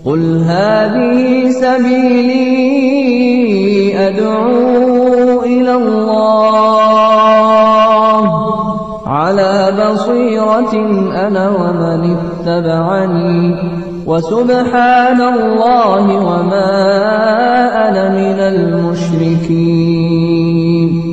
قل هذه سبيلي أدعو إلى الله على بصيرة أنا ومن اتبعني وسبحان الله وما أنا من المشركين.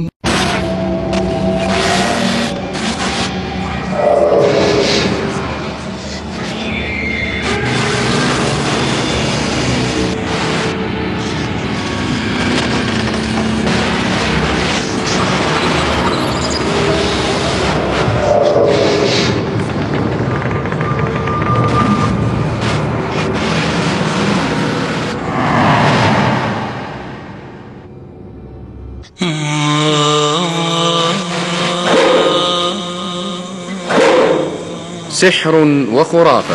سحر وخرافة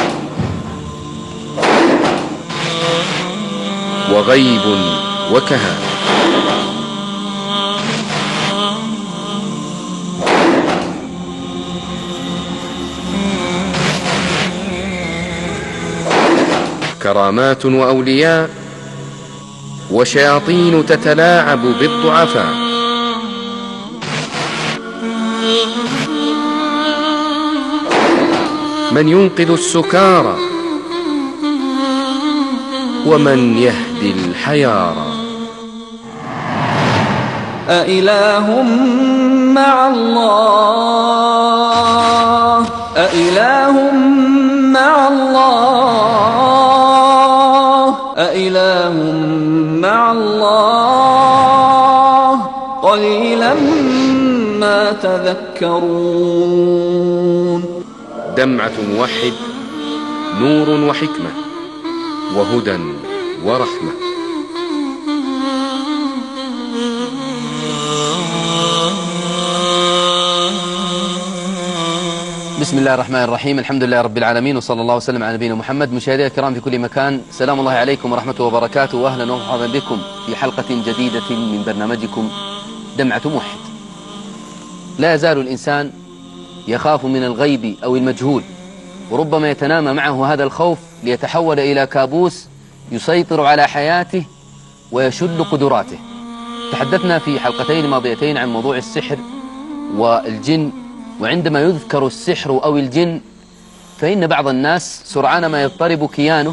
وغيب وكهانة. كرامات وأولياء وشياطين تتلاعب بالضعفاء. من ينقذ السكارى ومن يهدي الحيارى. أإله مع الله أإله مع الله أإله مع الله قليلا ما تذكرون. دمعة موحد، نور وحكمة وهدى ورحمة. بسم الله الرحمن الرحيم. الحمد لله رب العالمين، وصلى الله وسلم على نبينا محمد. مشاهدينا الكرام في كل مكان، سلام الله عليكم ورحمته وبركاته، واهلا ومرحبا بكم في حلقة جديدة من برنامجكم دمعة موحد. لا يزال الإنسان يخاف من الغيب أو المجهول، وربما يتنامى معه هذا الخوف ليتحول إلى كابوس يسيطر على حياته ويشل قدراته. تحدثنا في حلقتين ماضيتين عن موضوع السحر والجن، وعندما يذكر السحر أو الجن فإن بعض الناس سرعان ما يضطرب كيانه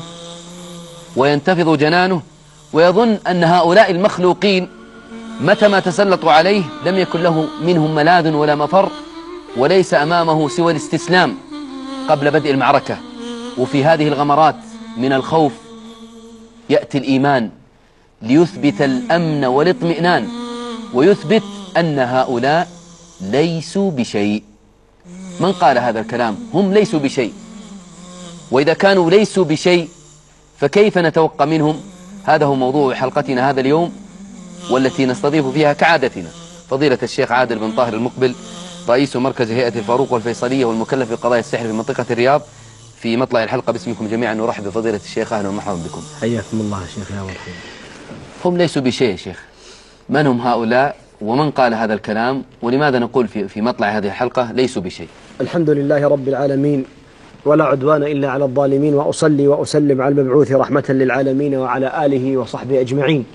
وينتفض جنانه، ويظن أن هؤلاء المخلوقين متى ما تسلطوا عليه لم يكن له منهم ملاذ ولا مفر، وليس أمامه سوى الاستسلام قبل بدء المعركة. وفي هذه الغمرات من الخوف يأتي الإيمان ليثبت الأمن والاطمئنان، ويثبت أن هؤلاء ليسوا بشيء. من قال هذا الكلام؟ هم ليسوا بشيء، وإذا كانوا ليسوا بشيء فكيف نتوقع منهم؟ هذا هو موضوع حلقتنا هذا اليوم، والتي نستضيف فيها كعادتنا فضيلة الشيخ عادل بن طاهر المقبل، رئيس مركز هيئة الفاروق والفيصلية والمكلف بقضايا السحر في منطقة الرياض. في مطلع الحلقة باسمكم جميعا نرحب بفضيلة الشيخ، أهلا ومرحبا بكم. حياكم الله يا شيخ. يا مرحبا. هم ليسوا بشيء يا شيخ، من هم هؤلاء ومن قال هذا الكلام، ولماذا نقول في مطلع هذه الحلقة ليسوا بشيء؟ الحمد لله رب العالمين، ولا عدوان إلا على الظالمين، وأصلي وأسلم على المبعوث رحمة للعالمين وعلى آله وصحبه أجمعين.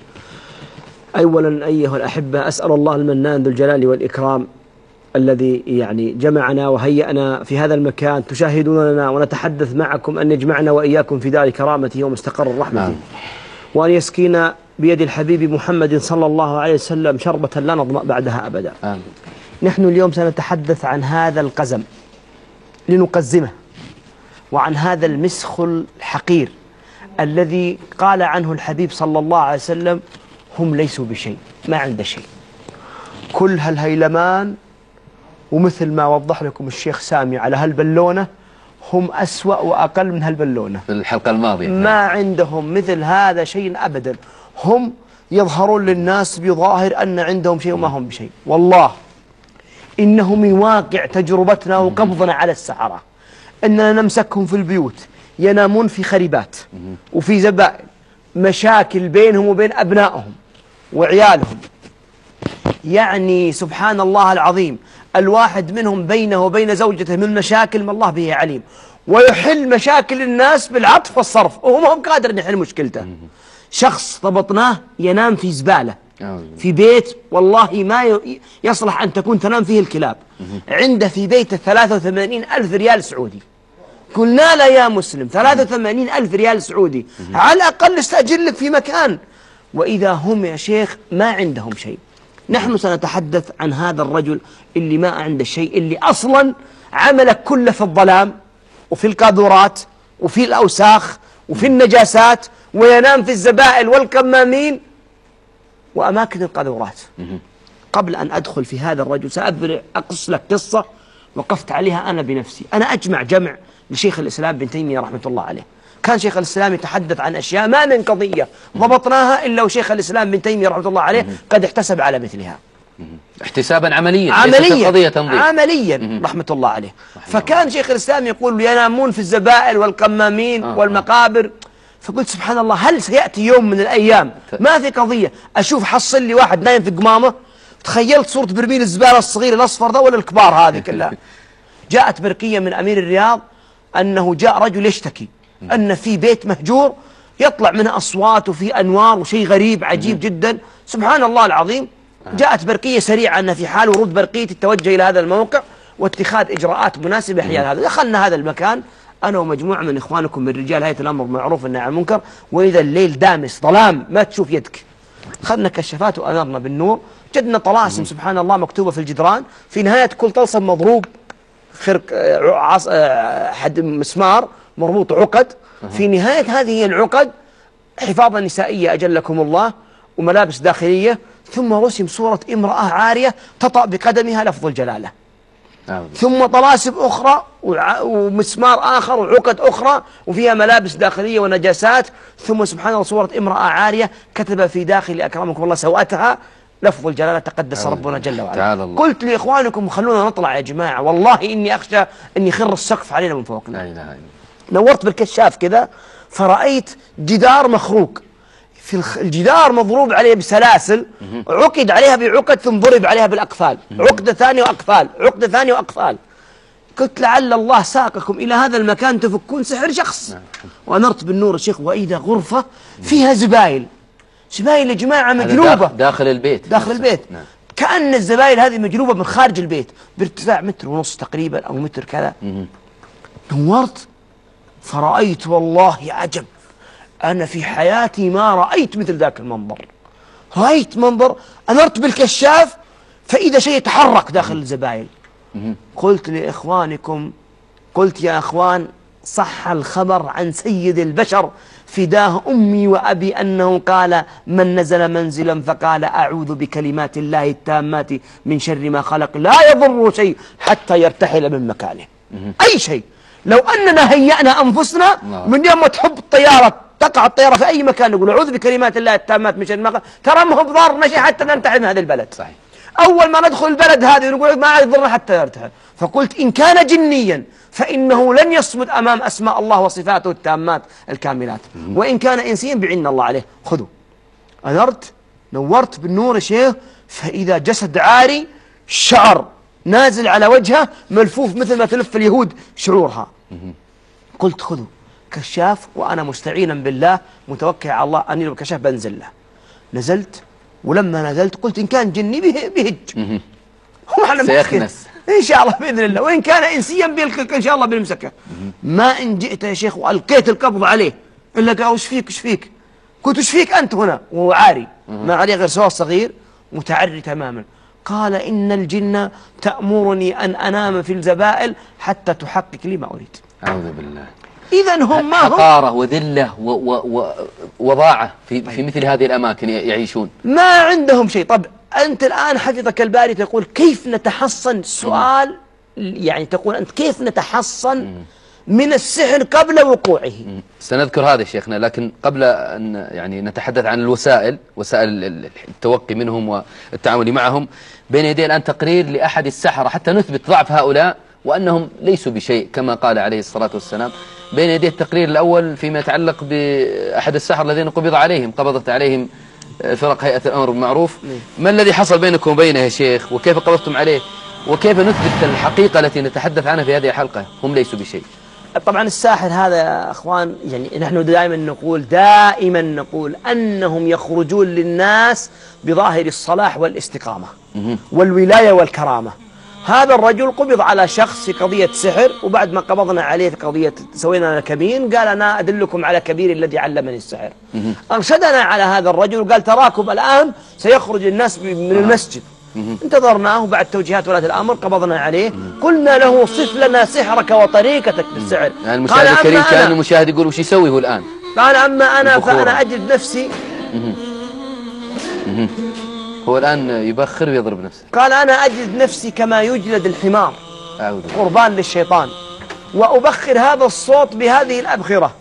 أولا أيها الأحبة، أسأل الله المنان ذو الجلال والإكرام الذي جمعنا وهيأنا في هذا المكان تشاهدوننا ونتحدث معكم، أن يجمعنا وإياكم في دار كرامته ومستقر رحمته، وأن يسقينا بيد الحبيب محمد صلى الله عليه وسلم شربة لا نظمأ بعدها أبدا. آمين. نحن اليوم سنتحدث عن هذا القزم لنقزمه، وعن هذا المسخ الحقير الذي قال عنه الحبيب صلى الله عليه وسلم هم ليسوا بشيء، ما عنده شيء، كل هالهيلمان، ومثل ما وضح لكم الشيخ سامي على هالبلونة هم أسوأ وأقل من هالبلونة في الحلقة الماضية. ما عندهم مثل هذا شيء أبدا. هم يظهرون للناس بظاهر أن عندهم شيء وما هم بشيء. والله إنه من واقع تجربتنا وقبضنا على السحرة أننا نمسكهم في البيوت ينامون في خريبات وفي زبائن، مشاكل بينهم وبين أبنائهم وعيالهم. سبحان الله العظيم، الواحد منهم بينه وبين زوجته من مشاكل ما الله به عليم، ويحل مشاكل الناس بالعطف والصرف، وهو ما هو قادر أن يحل مشكلته. شخص ضبطناه ينام في زبالة في بيت والله ما يصلح أن تنام فيه الكلاب، عنده في بيته 83,000 ريال سعودي. قلنا له يا مسلم 83,000 ريال سعودي على الأقل استأجر لك في مكان، وإذا هم يا شيخ ما عندهم شيء. نحن سنتحدث عن هذا الرجل اللي ما عنده شيء، اللي أصلا عمله كله في الظلام وفي القاذورات وفي الأوساخ وفي النجاسات، وينام في الزبائل والكمامين وأماكن القاذورات. قبل أن أدخل في هذا الرجل سأقص لك قصة وقفت عليها أنا بنفسي. أنا أجمع جمع لشيخ الإسلام ابن تيمية رحمة الله عليه. كان شيخ الإسلام يتحدث عن أشياء ما من قضية ضبطناها إلا وشيخ الإسلام ابن تيمية رحمة الله عليه قد احتسب على مثلها احتسابا عمليا عمليا رحمة الله عليه. فكان شيخ الإسلام يقول ينامون في الزبائل والقمامين والمقابر. فقلت سبحان الله، هل سيأتي يوم من الأيام ما في قضية أشوف حصل لي واحد نايم في قمامة؟ تخيلت صورة برميل الزبالة الصغير الأصفر ده ولا الكبار هذه كلها. جاءت برقية من أمير الرياض أنه جاء رجل يشتكي أن في بيت مهجور يطلع منه أصوات وفي أنوار وشيء غريب عجيب جدا. سبحان الله العظيم، جاءت برقية سريعة أن في حال ورود برقية التوجه إلى هذا الموقع واتخاذ إجراءات مناسبة حيال هذا. دخلنا هذا المكان أنا ومجموعة من إخوانكم من رجال هيئة الأمر بالمعروف والنهي عن المنكر، وإذا الليل دامس ظلام ما تشوف يدك. خذنا كشافات وأنرنا بالنور، جدنا طلاسم سبحان الله مكتوبة في الجدران، في نهاية كل طلسم مضروب خرق حد مسمار مربوط عقد، في نهاية هذه العقد حفاظة نسائية أجلكم الله وملابس داخلية، ثم رسم صورة امرأة عارية تطأ بقدمها لفظ الجلالة، ثم طلاسم أخرى ومسمار آخر وعقد أخرى وفيها ملابس داخلية ونجاسات، ثم سبحان الله صورة امرأة عارية كتب في داخل أكرمكم الله سوءتها لفظ الجلالة تقدس ربنا جل وعلا. قلت لإخوانكم خلونا نطلع يا جماعة، والله إني أخشى أن يخر السقف علينا من فوقنا. لا إله إلا الله. نورت بالكشاف كذا فرأيت جدار مخروق، في الجدار مضروب عليه بسلاسل، عقد عليها بعقد ثم ضرب عليها بالأقفال، عقدة ثانية وأقفال، عقدة ثانية وأقفال. قلت لعل الله ساقكم إلى هذا المكان تفكون سحر شخص. وأنرت بالنور الشيخ وإذا غرفة فيها زبايل، زبايل يا جماعة مجلوبة داخل البيت، داخل البيت. كأن الزبايل هذه مجلوبة من خارج البيت بارتفاع 1.5 متر تقريبا أو متر كذا. نورت فرأيت والله عجب، أنا في حياتي ما رأيت مثل ذاك المنظر. رأيت منظر، أنرت بالكشاف فإذا شيء يتحرك داخل الزبايل. قلت لإخوانكم، قلت يا أخوان صح الخبر عن سيد البشر فداه أمي وأبي أنه قال من نزل منزلا فقال أعوذ بكلمات الله التامات من شر ما خلق لا يضر شيء حتى يرتحل من مكانه. أي شيء، لو أننا هيأنا أنفسنا من يوم ما تحب الطيارة تقع الطيارة في أي مكان نقول أعوذ بكلمات الله التامات من شر ما خلق، ترى ما هو بضارنا شيء حتى ننتهي من هذا البلد. صحيح. أول ما ندخل البلد هذه نقول ما عاد يضرنا حتى يرتحل. فقلت إن كان جنيا فإنه لن يصمد أمام أسماء الله وصفاته التامات الكاملات، وإن كان إنسيا بعنا الله عليه. خذوا. أنرت نورت بالنور يا شيخ، فإذا جسد عاري شعر نازل على وجهه ملفوف مثل ما تلف اليهود شعورها. قلت خذوا كشاف، وأنا مستعينا بالله متوكل على الله أني لو كشاف بنزل له. نزلت، ولما نزلت قلت إن كان جني بهج سيخنس إن شاء الله بإذن الله، وإن كان إنسيا بيلقك إن شاء الله بنمسكه. ما إن جئت يا شيخ وألقيت القبض عليه إلا قال وش فيك وش فيك؟ قلت وش فيك أنت هنا؟ وهو عاري ما عليه غير سوار صغير متعري تماما. قال إن الجن تأمرني أن أنام في الزبائل حتى تحقق لي ما أريد. أعوذ بالله. إذن هم ما هم حقارة وذلة ووضاعة في مثل هذه الأماكن يعيشون، ما عندهم شيء. طب أنت الآن حفظك الباري تقول كيف نتحصن؟ سؤال يعني تقول أنت كيف نتحصن من السحر قبل وقوعه؟ سنذكر هذا شيخنا، لكن قبل أن يعني نتحدث عن وسائل التوقي منهم والتعامل معهم، بين يدي الآن تقرير لأحد السحرة حتى نثبت ضعف هؤلاء وأنهم ليسوا بشيء كما قال عليه الصلاة والسلام. بين يدي التقرير الأول فيما يتعلق بأحد السحرة الذين قبضت عليهم فرق هيئة الأمر بالمعروف. ما الذي حصل بينكم وبينه يا شيخ، وكيف قبضتم عليه، وكيف نثبت الحقيقة التي نتحدث عنها في هذه الحلقة؟ هم ليسوا بشيء. طبعا الساحر هذا يا أخوان، يعني نحن دائما نقول أنهم يخرجون للناس بظاهر الصلاح والاستقامة والولاية والكرامة. هذا الرجل قبض على شخص في قضية سحر، وبعد ما قبضنا عليه في قضية سوينا له كمين، قال أنا أدلكم على كبير الذي علمني السحر. أرشدنا على هذا الرجل وقال تراكم الآن سيخرج الناس من المسجد. انتظرناه، بعد توجيهات ولاة الأمر قبضنا عليه، قلنا له صف لنا سحرك وطريقتك في السحر. يعني المشاهد الكريم كان المشاهد يقول وش يسوي هو الآن؟ قال أما أنا فأنا أجد نفسي. هو الآن يبخر ويضرب نفسه. قال أنا أجد نفسي كما يجلد الحمار قربان للشيطان، وأبخر هذا الصوت بهذه الأبخرة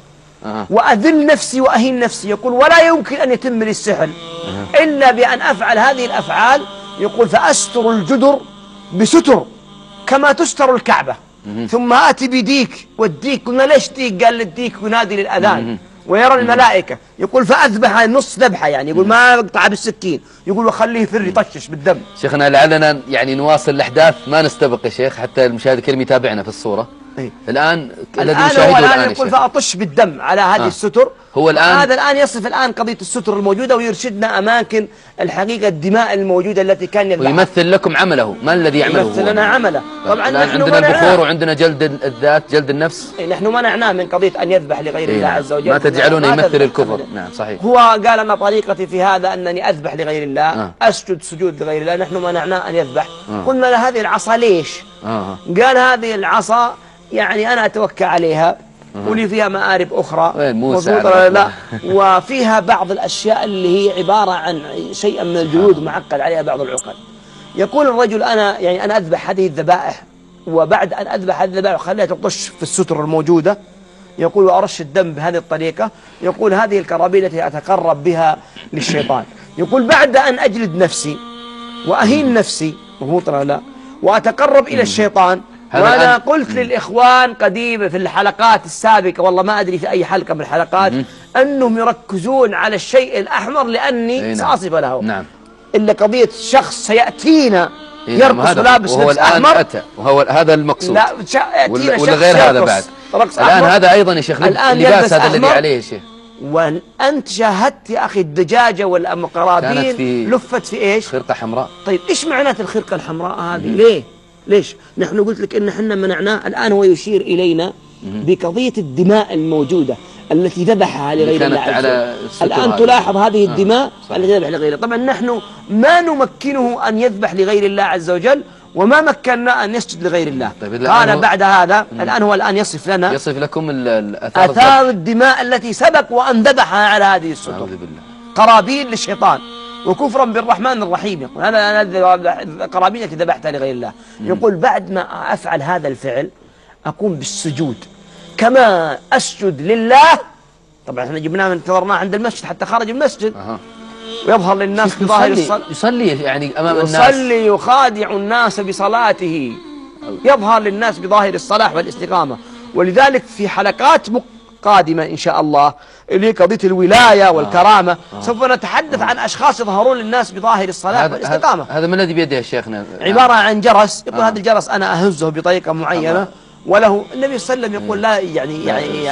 وأذل نفسي وأهين نفسي. يقول ولا يمكن أن يتم لي السحر إلا بأن أفعل هذه الأفعال. يقول فأستر الجدر بستر كما تستر الكعبة، ثم آتي بديك، والديك قلنا ليش ديك؟ قال الديك ينادي للأذان ويرى الملائكة. يقول فأذبح نص ذبحة، يعني يقول ما أقطع بالسكين، يقول وخليه يفر يطشش بالدم. شيخنا لعلنا يعني نواصل الأحداث، ما نستبق يا شيخ حتى المشاهد الكريم يتابعنا في الصورة. الآن الذي نشاهده الآن يقول فأطش بالدم على هذه الستر. هو الآن هذا الآن يصف الآن قضية الستر الموجودة، ويرشدنا أماكن الحقيقة الدماء الموجودة التي كان يذبحها. ويمثل لكم عمله، ما الذي يعمله؟ يمثل لنا عمله. طبعا نحن عندنا البخور وعندنا جلد الذات، جلد النفس. نحن منعناه من قضية أن يذبح لغير الله عز وجل. ما تجعلونه يمثل الكفر. نعم صحيح. هو قال أنا طريقتي في هذا أنني أذبح لغير الله، أسجد سجود لغير الله. نحن منعناه أن يذبح. قلنا له هذه العصا ليش؟ قال هذه العصا يعني أنا أتوكى عليها ولي فيها مآرب أخرى مضبوطة لا، وفيها بعض الأشياء اللي هي عبارة عن شيء من الجلود معقد عليها بعض العقد. يقول الرجل أنا أذبح هذه الذبائح، وبعد أن أذبح هذه الذبائح وخليها تطش في الستر الموجودة، يقول وأرش الدم بهذه الطريقة. يقول هذه الكرابين التي أتقرب بها للشيطان. يقول بعد أن أجلد نفسي وأهين نفسي مضبوطة لا، وأتقرب إلى الشيطان. وأنا قلت للإخوان قديما في الحلقات السابقة، والله ما أدري في أي حلقة من الحلقات، أنهم يركزون على الشيء الأحمر لأني سأصف له. نعم. إلا قضية شخص سيأتينا يرقص ولابس لبس أحمر، وهو هذا المقصود. لا ولا غير هذا بعد. الآن هذا أيضا يا شيخ اللباس هذا الذي عليه يا شيخ. وأنت شاهدت يا أخي الدجاجة والقرابين لفت في إيش؟ خرقة حمراء. طيب إيش معنات الخرقة الحمراء هذه؟ ليش؟ نحن قلت لك إن حنا منعناه. الآن هو يشير إلينا بقضية الدماء الموجودة التي ذبحها لغير الله عز وجل. الآن تلاحظ هذه الدماء التي ذبح لغير الله. طبعا نحن ما نمكنه أن يذبح لغير الله عز وجل، وما مكننا أن يسجد لغير الله. طيب قال بعد هذا الآن هو الآن يصف لكم آثار الدماء التي سبق وأن ذبحها على هذه الستر. أعوذ بالله. قرابين للشيطان وكفرا بالرحمن الرحيم. يقول هذا القرابين التي ذبحتها لغير الله. يقول بعد ما أفعل هذا الفعل أقوم بالسجود كما أسجد لله. طبعا احنا جبناه انتظرناه عند المسجد حتى خرج المسجد ويظهر للناس بظاهر الصلاة. يصلي يعني أمام الناس، يصلي يخادع الناس بصلاته، يظهر للناس بظاهر الصلاح والاستقامة. ولذلك في حلقات قادمة إن شاء الله اللي هي قضية الولاية والكرامة سوف نتحدث عن أشخاص يظهرون للناس بظاهر الصلاة والاستقامة. هذا ما الذي بيده يا شيخنا؟ عبارة عن جرس. يقول هذا الجرس أنا أهزه بطريقة معينة، وله النبي صلى الله عليه وسلم يقول لا يعني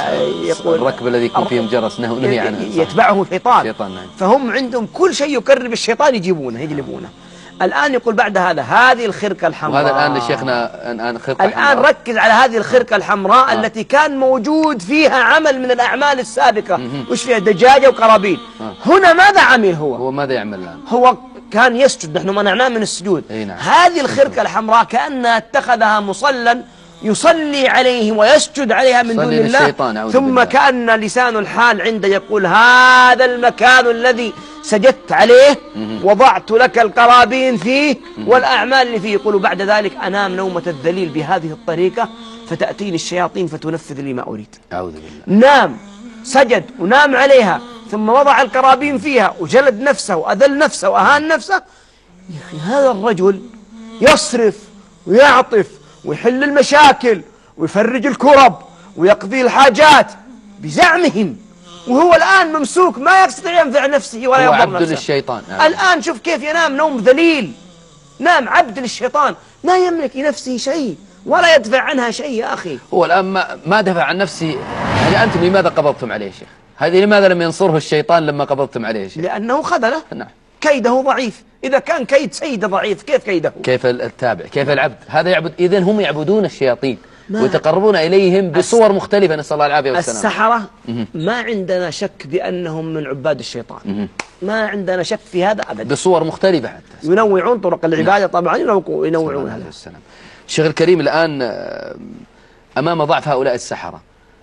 يقول الركب الذي يكون فيهم جرس نهي عنه يتبعه شيطان. نعم. فهم عندهم كل شيء يقرب الشيطان يجلبونه. الآن يقول بعد هذه الخرقة الحمراء. وهذا الآن شيخنا الآن خرقة الآن حمراء. ركز على هذه الخرقة الحمراء التي كان موجود فيها عمل من الأعمال السابقة. وش فيها؟ دجاجة وقرابين. هنا ماذا عمل هو ماذا يعمل الآن؟ هو كان يسجد، نحن منعناه من السجود. نعم. هذه الخرقة الحمراء كأنها اتخذها مصلا يصلي عليه ويسجد عليها من دون الله. ثم كأن لسان الحال عنده يقول هذا المكان الذي سجدت عليه وضعت لك القرابين فيه والأعمال اللي فيه. يقول بعد ذلك أنام نومة الذليل بهذه الطريقة فتأتيني الشياطين فتنفذ لي ما أريد. أعوذ بالله. نام، سجد ونام عليها، ثم وضع القرابين فيها وجلد نفسه وأذل نفسه وأهان نفسه. يا أخي هذا الرجل يصرف ويعطف ويحل المشاكل ويفرج الكرب ويقضي الحاجات بزعمهم، وهو الآن ممسوك ما يستطيع ينفع نفسه ولا يضر نفسه. عبد للشيطان. الآن شوف كيف ينام نوم ذليل، نام عبد للشيطان، ما يملك لنفسه شيء. ولا يدفع عنها شيء يا أخي. هو الآن ما دفع عن نفسه، يعني أنتم لماذا قبضتم عليه يا شيخ؟ هذه لماذا لم ينصره الشيطان لما قبضتم عليه يا شيخ؟ لأنه خذله. نعم. كيده ضعيف. إذا كان كيد سيد ضعيف كيف كيده؟ كيف التابع؟ كيف العبد؟ هذا يعبد. إذن هم يعبدون الشياطين ويتقربون إليهم بصور مختلفة، نسأل الله العافية والسلامة. السحرة ما عندنا شك بأنهم من عباد الشيطان، ما عندنا شك في هذا أبدا، بصور مختلفة حتى ينوعون طرق العبادة طبعا، ينوعون هذا. الشيخ الكريم، الآن أمام ضعف هؤلاء السحرة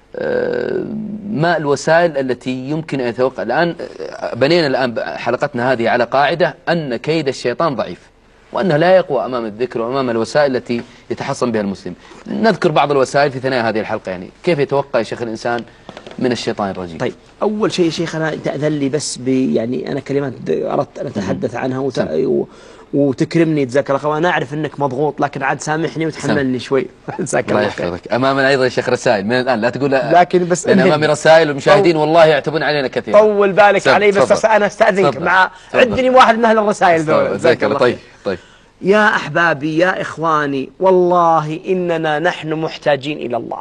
ما الوسائل التي يمكن أن يتوقع؟ الآن بنينا الآن حلقتنا هذه على قاعدة أن كيد الشيطان ضعيف، وأنه لا يقوى أمام الذكر وأمام الوسائل التي يتحصن بها المسلم. نذكر بعض الوسائل في ثنايا هذه الحلقة، يعني كيف يتوقع يا شيخ الإنسان من الشيطان الرجيم؟ طيب، أول شيء شيخنا تأذن لي بس يعني أنا كلمات أردت أن أتحدث عنها وتكرمني جزاك الله خير. وأنا أعرف أنك مضغوط، لكن عاد سامحني وتحملني شوي. جزاك الله خير. أمامنا أيضا يا شيخ رسائل من الآن، لا تقول لكن بس أمامي رسائل والمشاهدين والله يعتبون علينا كثير. طول بالك علي بس أنا أستأذنك مع عدني واحد من أهل الرسائل دول. جزاك الله. طيب يا أحبابي يا إخواني، والله إننا نحن محتاجين إلى الله،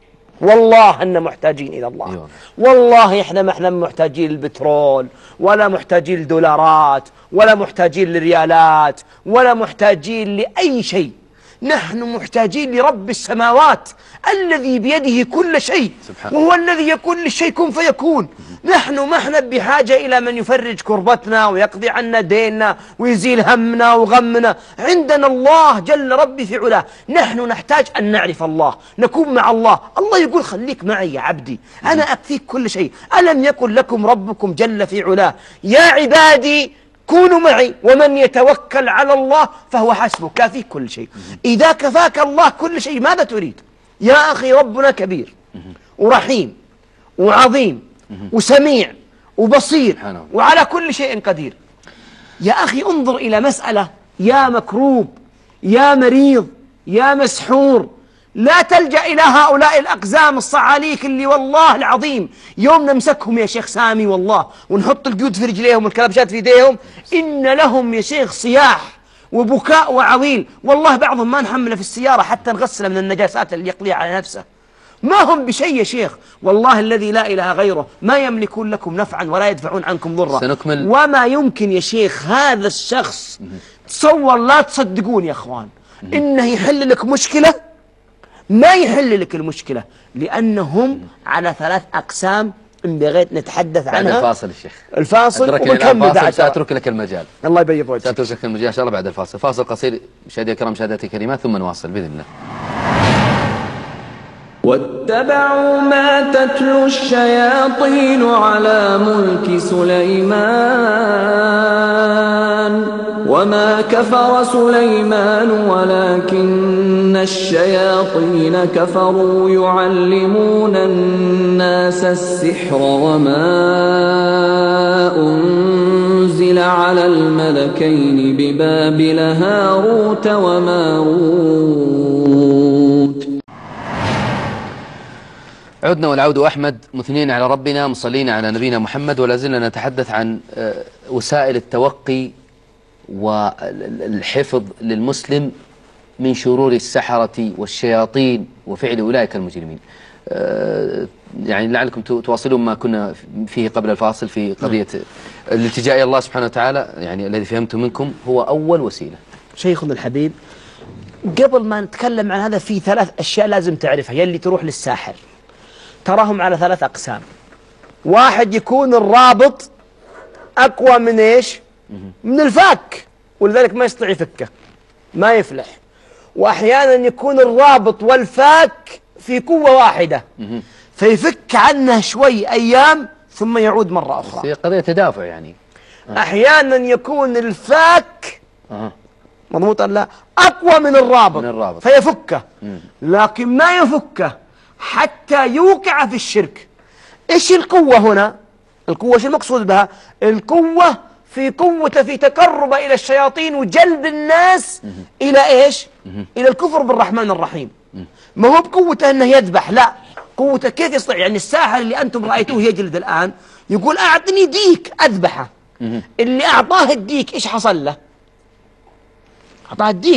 والله أننا محتاجين إلى الله. والله إحنا ما إحنا محتاجين للبترول، ولا محتاجين للدولارات، ولا محتاجين للريالات، ولا محتاجين لأي شيء. نحن محتاجين لرب السماوات الذي بيده كل شيء، وهو الذي يقول للشيء كن فيكون. نحن ما احنا بحاجة إلى من يفرج كربتنا ويقضي عنا ديننا ويزيل همنا وغمنا. عندنا الله جل ربي في علاه. نحن نحتاج أن نعرف الله، نكون مع الله. الله يقول خليك معي يا عبدي، أنا أكفيك كل شيء. ألم يقل لكم ربكم جل في علاه يا عبادي كونوا معي ومن يتوكل على الله فهو حسبه، كافيك كل شيء. إذا كفاك الله كل شيء ماذا تريد؟ يا أخي ربنا كبير ورحيم وعظيم وسميع وبصير وعلى كل شيء قدير. يا أخي انظر إلى مسألة، يا مكروب يا مريض يا مسحور، لا تلجأ إلى هؤلاء الأقزام الصعاليك اللي والله العظيم يوم نمسكهم يا شيخ سامي والله ونحط القيود في رجليهم والكلبشات في يديهم، إن لهم يا شيخ صياح وبكاء وعويل. والله بعضهم ما نحمله في السيارة حتى نغسله من النجاسات اللي يقضيها على نفسه. ما هم بشيء يا شيخ، والله الذي لا إله غيره ما يملكون لكم نفعا ولا يدفعون عنكم ضرا. سنكمل. وما يمكن يا شيخ هذا الشخص تصور، لا تصدقون يا أخوان، إنه يحل لك مشكلة. ما يحل لك المشكلة، لأنهم على 3 أقسام إن بغيت نتحدث عنها. بعد الفاصل الشيخ، الفاصل وبنكمل بعد. سأترك لك المجال. الله يبيض وجهك. سأترك لك المجال إن شاء الله بعد الفاصل. فاصل قصير مشاهدي الكرام، مشاهداتي الكريمات، ثم نواصل بإذن الله. واتبعوا ما تتلو الشياطين على ملك سليمان وما كفر سليمان ولكن الشياطين كفروا يعلمون الناس السحر وما أنزل على الملكين ببابل هاروت وماروت. عدنا والعود أحمد، مثنين على ربنا، مصلين على نبينا محمد، ولا زلنا نتحدث عن وسائل التوقي والحفظ للمسلم من شرور السحرة والشياطين وفعل أولئك المجرمين. يعني لعلكم تواصلون ما كنا فيه قبل الفاصل في قضية الالتجاء إلى الله سبحانه وتعالى، يعني الذي فهمته منكم هو أول وسيلة. شيخنا الحبيب، قبل ما نتكلم عن هذا في 3 أشياء لازم تعرفها. يلي تروح للساحر تراهم على 3 أقسام. واحد يكون الرابط أقوى من إيش؟ من الفك، ولذلك ما يستطيع يفكه، ما يفلح. وأحيانا يكون الرابط والفك في قوة واحدة فيفك عنه شوي أيام ثم يعود مرة أخرى. هي قضية تدافع يعني. أحيانا يكون الفك مضبوط لا أقوى من الرابط فيفكه، لكن ما يفكه حتى يوقع في الشرك. إيش القوة هنا؟ القوة إيش المقصود بها؟ القوة في قوته في تقرب إلى الشياطين وجلب الناس إلى إيش؟ إلى الكفر بالرحمن الرحيم. ما هو بقوته أنه يذبح، لا، قوته كيف يستطيع. يعني الساحر اللي أنتم رأيتوه يجلد الآن يقول أعطني ديك أذبحه. اللي أعطاه الديك إيش حصل له؟ أعطاه الديك،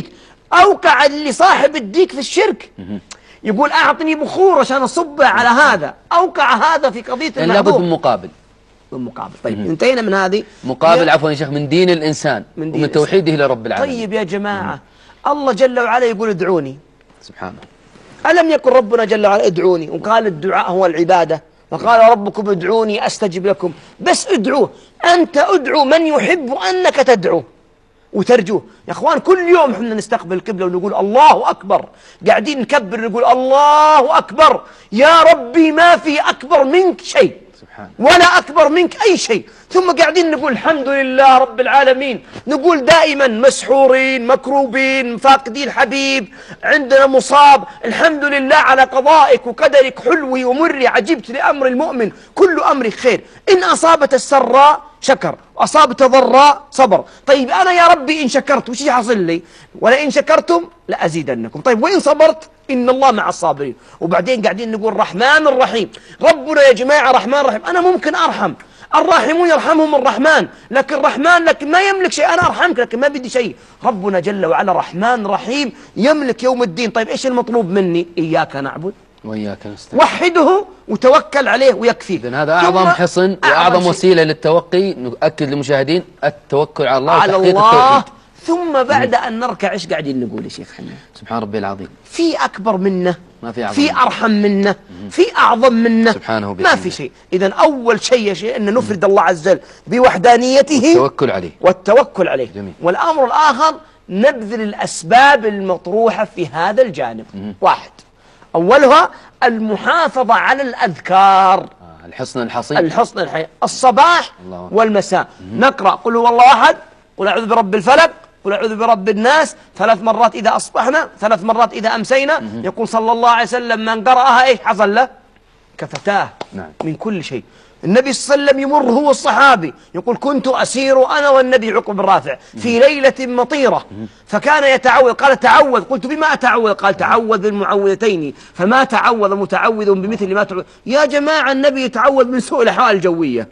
أوقع اللي صاحب الديك في الشرك. يقول أعطني بخور عشان أصبها على هذا، أوقع هذا في قضية يعني لابد من مقابل. بالمقابل. طيب انتهينا من هذه. مقابل عفوا يا شيخ من دين الإنسان ومن توحيده لرب العالمين. طيب يا جماعة الله جل وعلا يقول ادعوني سبحانه. ألم يقل ربنا جل وعلا ادعوني؟ وقال الدعاء هو العبادة، وقال ربكم ادعوني أستجب لكم. بس ادعوه، أنت ادعو من يحب أنك تدعوه وترجوه. يا أخوان كل يوم احنا نستقبل القبلة ونقول الله أكبر، قاعدين نكبر نقول الله أكبر، يا ربي ما في أكبر منك شيء ولا أكبر منك أي شيء. ثم قاعدين نقول الحمد لله رب العالمين، نقول دائما مسحورين مكروبين فاقدين حبيب، عندنا مصاب، الحمد لله على قضائك وقدرك حلوي ومري، عجبت لأمر المؤمن كل أمر خير، إن أصابت السراء شكر وأصابت ضراء صبر. طيب أنا يا ربي إن شكرت وش حصل لي؟ ولئن شكرتم لأزيدنكم. طيب وإن صبرت إن الله مع الصابرين. وبعدين قاعدين نقول الرحمن الرحيم. ربنا يا جماعة رحمن رحيم، أنا ممكن أرحم، الراحمون يرحمهم الرحمن، لكن الرحمن لكن ما يملك شيء، أنا أرحمك لكن ما بدي شيء. ربنا جل وعلا رحمن رحيم يملك يوم الدين. طيب إيش المطلوب مني؟ إياك نعبد وإياك نستعين، وحده وتوكل عليه ويكفيك. إذن هذا أعظم حصن وأعظم وسيلة للتوقي. نؤكد للمشاهدين التوكل على الله على وتحقيق الله. التوحيد. ثم بعد أن نركع إيش قاعدين نقول يا شيخ حنا؟ سبحان ربي العظيم. في أكبر منه، ما في أعظم في أرحم منه، في أعظم منه، سبحانه ما في شيء. إذن أول شيء يا شيخ أن نفرد الله عز وجل بوحدانيته والتوكل عليه والتوكل عليه. جميل. والأمر الآخر نبذل الأسباب المطروحة في هذا الجانب. واحد، أولها المحافظة على الأذكار، الحصن الحصين، الحصن الحصين، الصباح والمساء. نقرأ قل هو الله أحد، قل أعوذ برب الفلق، قل أعوذ برب الناس 3 مرات إذا أصبحنا، 3 مرات إذا أمسينا. يقول صلى الله عليه وسلم من قرأها إيش حصل له؟ كفتاه من كل شيء. النبي صلى الله عليه وسلم يمر هو الصحابي يقول كنت أسير أنا والنبي عقب الرافع في ليلة مطيرة فكان يتعوذ، قال تعوذ، قلت بما أتعوذ؟ قال تعوذ بالمعوذتين فما تعوذ متعوذ بمثل ما تعوذ. يا جماعة النبي يتعوذ من سوء الأحوال الجوية،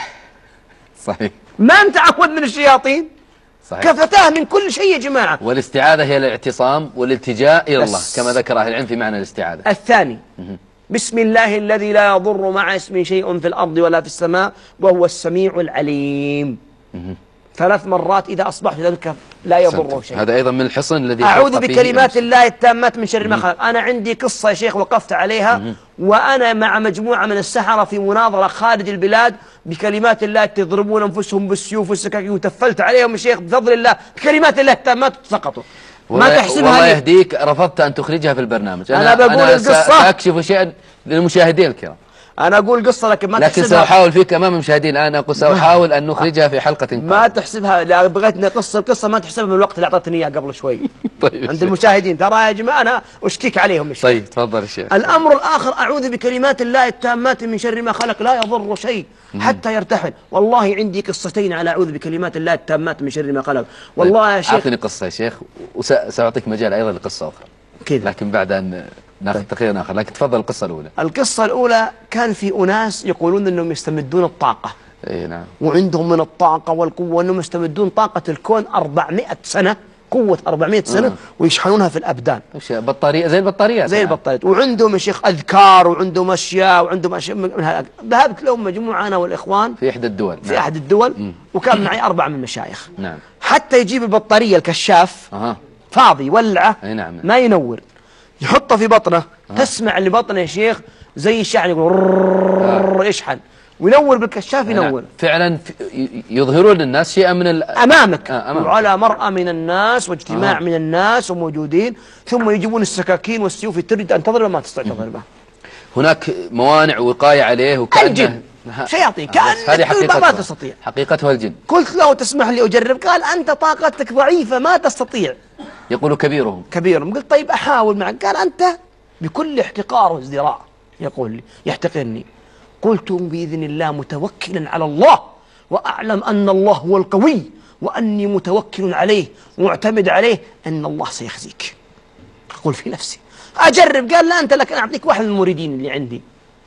صحيح، ما نتعوذ من الشياطين. صحيح. كفتاه من كل شيء يا جماعة. والاستعاذة هي الاعتصام والالتجاء إلى الله كما ذكر أهل العلم في معنى الاستعاذة. الثاني بسم الله الذي لا يضر مع اسمه شيء في الأرض ولا في السماء وهو السميع العليم. 3 مرات إذا أصبحت ذلك لا يضره شيء. هذا أيضا من الحصن الذي أعوذ بكلمات الله التامات من شر ما خلق. أنا عندي قصة يا شيخ وقفت عليها وأنا مع مجموعة من السحرة في مناظرة خارج البلاد بكلمات الله تضربون أنفسهم بالسيوف والسكاكين وتفلت عليهم يا شيخ بفضل الله بكلمات الله التامات سقطوا. ما تحسبها والله يهديك رفضت أن تخرجها في البرنامج. أنا بقول القصة سأكشف شيئا للمشاهدين الكرام. أنا أقول قصة لكن ما لكن تحسبها. سأحاول فيك أمام المشاهدين الآن أقول سأحاول أن نخرجها في حلقة قادمة. ما تحسبها، لا بغيت نقص القصة ما تحسبها من الوقت اللي أعطتني إياه قبل شوي. طيب عند المشاهدين ترى يا جماعة أنا أشكيك عليهم الشيء. طيب تفضل الشيخ. الأمر الآخر أعوذ بكلمات الله التامات من شر ما خلق لا يضر شيء حتى يرتحل. والله عندي قصتين على أعوذ بكلمات الله التامات من شر ما خلق. والله يا شيخ أعطني قصة يا شيخ وسأعطيك مجال أيضا لقصة أخرى كذا، لكن بعد أن ناخذ تقرير آخر. لكن تفضل القصة الأولى. القصة الأولى كان في أناس يقولون أنهم يستمدون الطاقة. إيه نعم. وعندهم من الطاقة والقوة أنهم يستمدون طاقة الكون 400 سنة، قوة 400 سنة ويشحنونها في الأبدان. بطارية زي البطاريات. زي البطاريات. وعندهم يا شيخ أذكار وعندهم أشياء وعندهم أشياء من هذا. ذهبت لهم مجموعة أنا والإخوان في إحدى الدول. في أحد الدول وكان معي 4 من المشايخ. نعم. حتى يجيب البطارية الكشاف فاضي ولعه نعم. ما ينور، يحطه في بطنه تسمع اللي بطنه يا شيخ زي الشحن يقول يشحن وينور بالكشاف ينور. فعلا يظهرون للناس شيئا من أمامك وعلى مرأى من الناس واجتماع من الناس وموجودين، ثم يجيبون السكاكين والسيوف تريد أن تضرب ما تستطيع تضربه. هناك موانع وقاية عليه الجن شياطين هذه حقيقتها ما تستطيع. حقيقتها الجن. قلت له تسمح لي أجرب؟ قال أنت طاقتك ضعيفة ما تستطيع. يقول كبيرهم. قلت طيب أحاول معك. قال أنت بكل احتقار وازدراء يقول لي يحتقرني. قلت بإذن الله متوكلا على الله وأعلم أن الله هو القوي وأني متوكل عليه معتمد عليه أن الله سيخزيك. أقول في نفسي أجرب. قال لا أنت لك أنا أعطيك واحد من المريدين اللي عندي.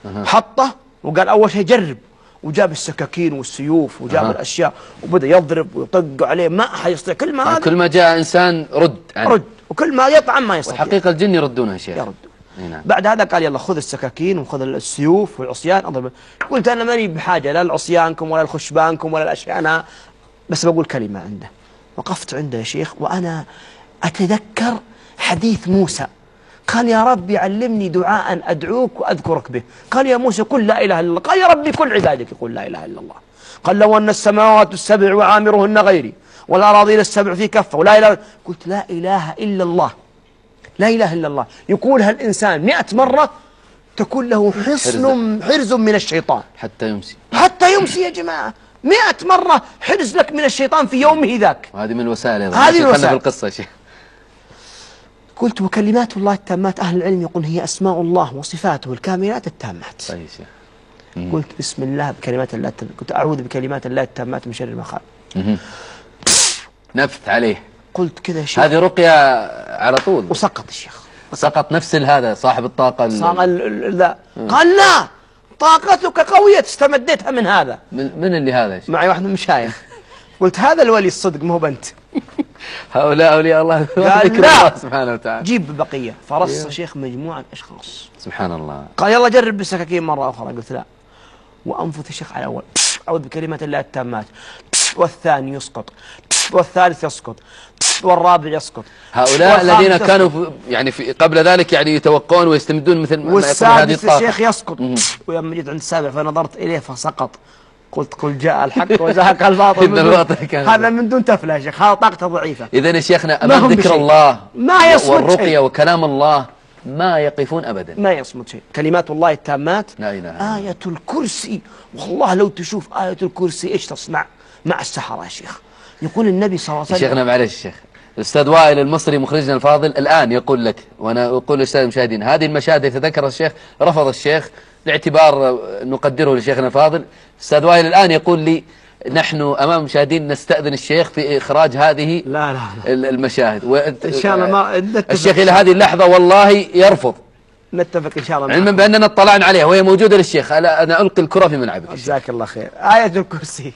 حطه وقال أول شيء جرب، وجاب السكاكين والسيوف وجاب الأشياء وبدأ يضرب ويطق عليه ما أحد يستطيع. كل ما جاء إنسان رد وكل ما يطعم ما يستطيع. وحقيقة الجن يردونها يا شيخ. يردون. نعم. بعد هذا قال يلا خذ السكاكين وخذ السيوف والعصيان اضرب. قلت انا ماني بحاجه لا لعصيانكم ولا لخشبانكم ولا الاشياء، انا بس بقول كلمه عنده. وقفت عنده يا شيخ وانا اتذكر حديث موسى، قال يا ربي علمني دعاء ادعوك واذكرك به. قال يا موسى قل لا اله الا الله. قال يا ربي كل عبادك يقول لا اله الا الله. قال لو ان السماوات السبع وعامرهن غيري والأراضين السبع في كفة ولا إله. قلت لا إله إلا الله، لا إله إلا الله يقولها الإنسان 100 مرة تكون له حرز من الشيطان حتى يمسي. حتى يمسي يا جماعة، 100 مرة حرز لك من الشيطان في يومه ذاك. وهذه من الوسائل أيضا. هذه الوسائل في القصة يا شيخ. قلت وكلمات الله التامات أهل العلم يقول هي أسماء الله وصفاته الكاملات التامات. طيب يا شيخ. قلت بسم الله بكلمات الله قلت أعوذ بكلمات الله التامات من شر ما خلق. نفث عليه. قلت كذا يا شيخ. هذه رقية على طول. وسقط الشيخ. سقط نفس هذا صاحب الطاقة لا. قال لا طاقتك قوية استمدتها من هذا. من اللي هذا يا شيخ؟ معي واحد من المشايخ. قلت هذا الولي الصدق ما هو بنت. هؤلاء أولياء الله. قال لا سبحانه وتعالى. جيب بقية. فرص شيخ مجموعة أشخاص. سبحان الله. قال يلا جرب بالسكاكين مرة أخرى. قلت لا. وأنفث الشيخ على الأول أعوذ بكلمات الله التامات، والثاني يسقط، والثالث يسقط، والرابع يسقط. هؤلاء الذين كانوا يعني في قبل ذلك يعني يتوقعون ويستمدون مثل ما يقول هذه الطاقة. والسادس الشيخ يسقط. ولما جيت عند السابع فنظرت إليه فسقط. قلت قل جاء الحق وزهق الباطل. هذا من دون تفلة يا شيخ، هذا طاقته ضعيفة. إذا يا شيخنا أمام ذكر الله ما يصمت والرقية شيء. وكلام الله ما يقفون أبدا، ما يصمت شيء. كلمات الله التامات. لا إله إلا الله. آية الكرسي، والله لو تشوف آية الكرسي إيش تصنع مع السحرة يا شيخ. يقول النبي صلى الله عليه وسلم. شيخنا معلش الشيخ الأستاذ وائل المصري مخرجنا الفاضل الآن يقول لك، وأنا أقول للأستاذ المشاهدين هذه المشاهد التي ذكرها الشيخ رفض الشيخ لاعتبار نقدره لشيخنا الفاضل. الأستاذ وائل الآن يقول لي نحن أمام المشاهدين نستأذن الشيخ في إخراج هذه لا المشاهد. إن شاء الله ما الشيخ إلى هذه اللحظة والله يرفض. نتفق إن شاء الله. علما بأننا اطلعنا عليها وهي موجودة للشيخ. أنا ألقي الكرة في ملعبك. جزاك الله خير. آية الكرسي.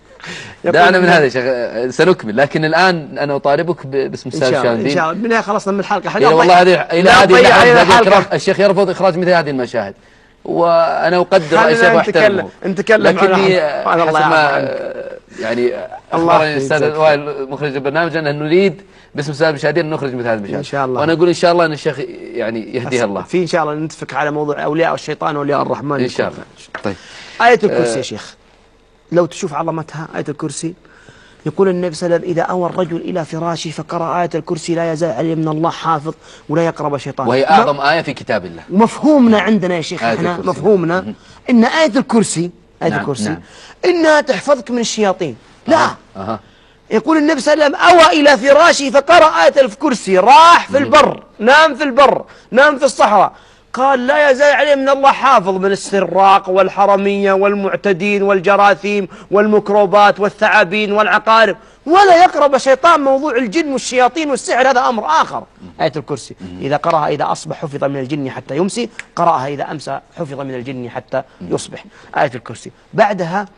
دعنا من هذا يا شيخ سنكمل، لكن الآن أنا أطالبك باسم الأستاذ شاهدين. إن شاء الله بالنهاية خلصنا من الحلقة. إلى والله إلى هذه اللحظة الشيخ يرفض إخراج مثل هذه المشاهد، وأنا أقدر الشيخ واحترمه. لكني حسب ما يعني أخبرني الأستاذ وائل مخرج البرنامج أنه نريد باسم السادة المشاهدين أن نخرج مثل هذه المشاهد. إن شاء الله. وأنا أقول إن شاء الله أن الشيخ يعني يهديها الله. في إن شاء الله نتفق على موضوع أولياء الشيطان وأولياء الرحمن إن شاء الله. طيب آية الكرسي يا شيخ لو تشوف عظمتها. آية الكرسي يقول النبي صلى الله عليه وسلم إذا أوى الرجل إلى فراشه فقرأ آية الكرسي لا يزال عليه من الله حافظ ولا يقرب شيطان. وهي أعظم آية في كتاب الله. مفهومنا عندنا يا شيخ احنا مفهومنا إن آية الكرسي نعم. إنها تحفظك من الشياطين. لا يقول النبي صلى الله عليه وسلم أوى إلى فراشه فقرأ آية الكرسي راح في البر، نام في البر، نام في الصحراء، قال لا يزال عليه من الله حافظ من السراق والحرمية والمعتدين والجراثيم والميكروبات والثعابين والعقارب ولا يقرب شيطان. موضوع الجن والشياطين والسحر هذا أمر آخر. آية الكرسي إذا قرأها إذا أصبح حفظ من الجن حتى يمسي، قرأها إذا أمسى حفظ من الجن حتى يصبح. آية الكرسي بعدها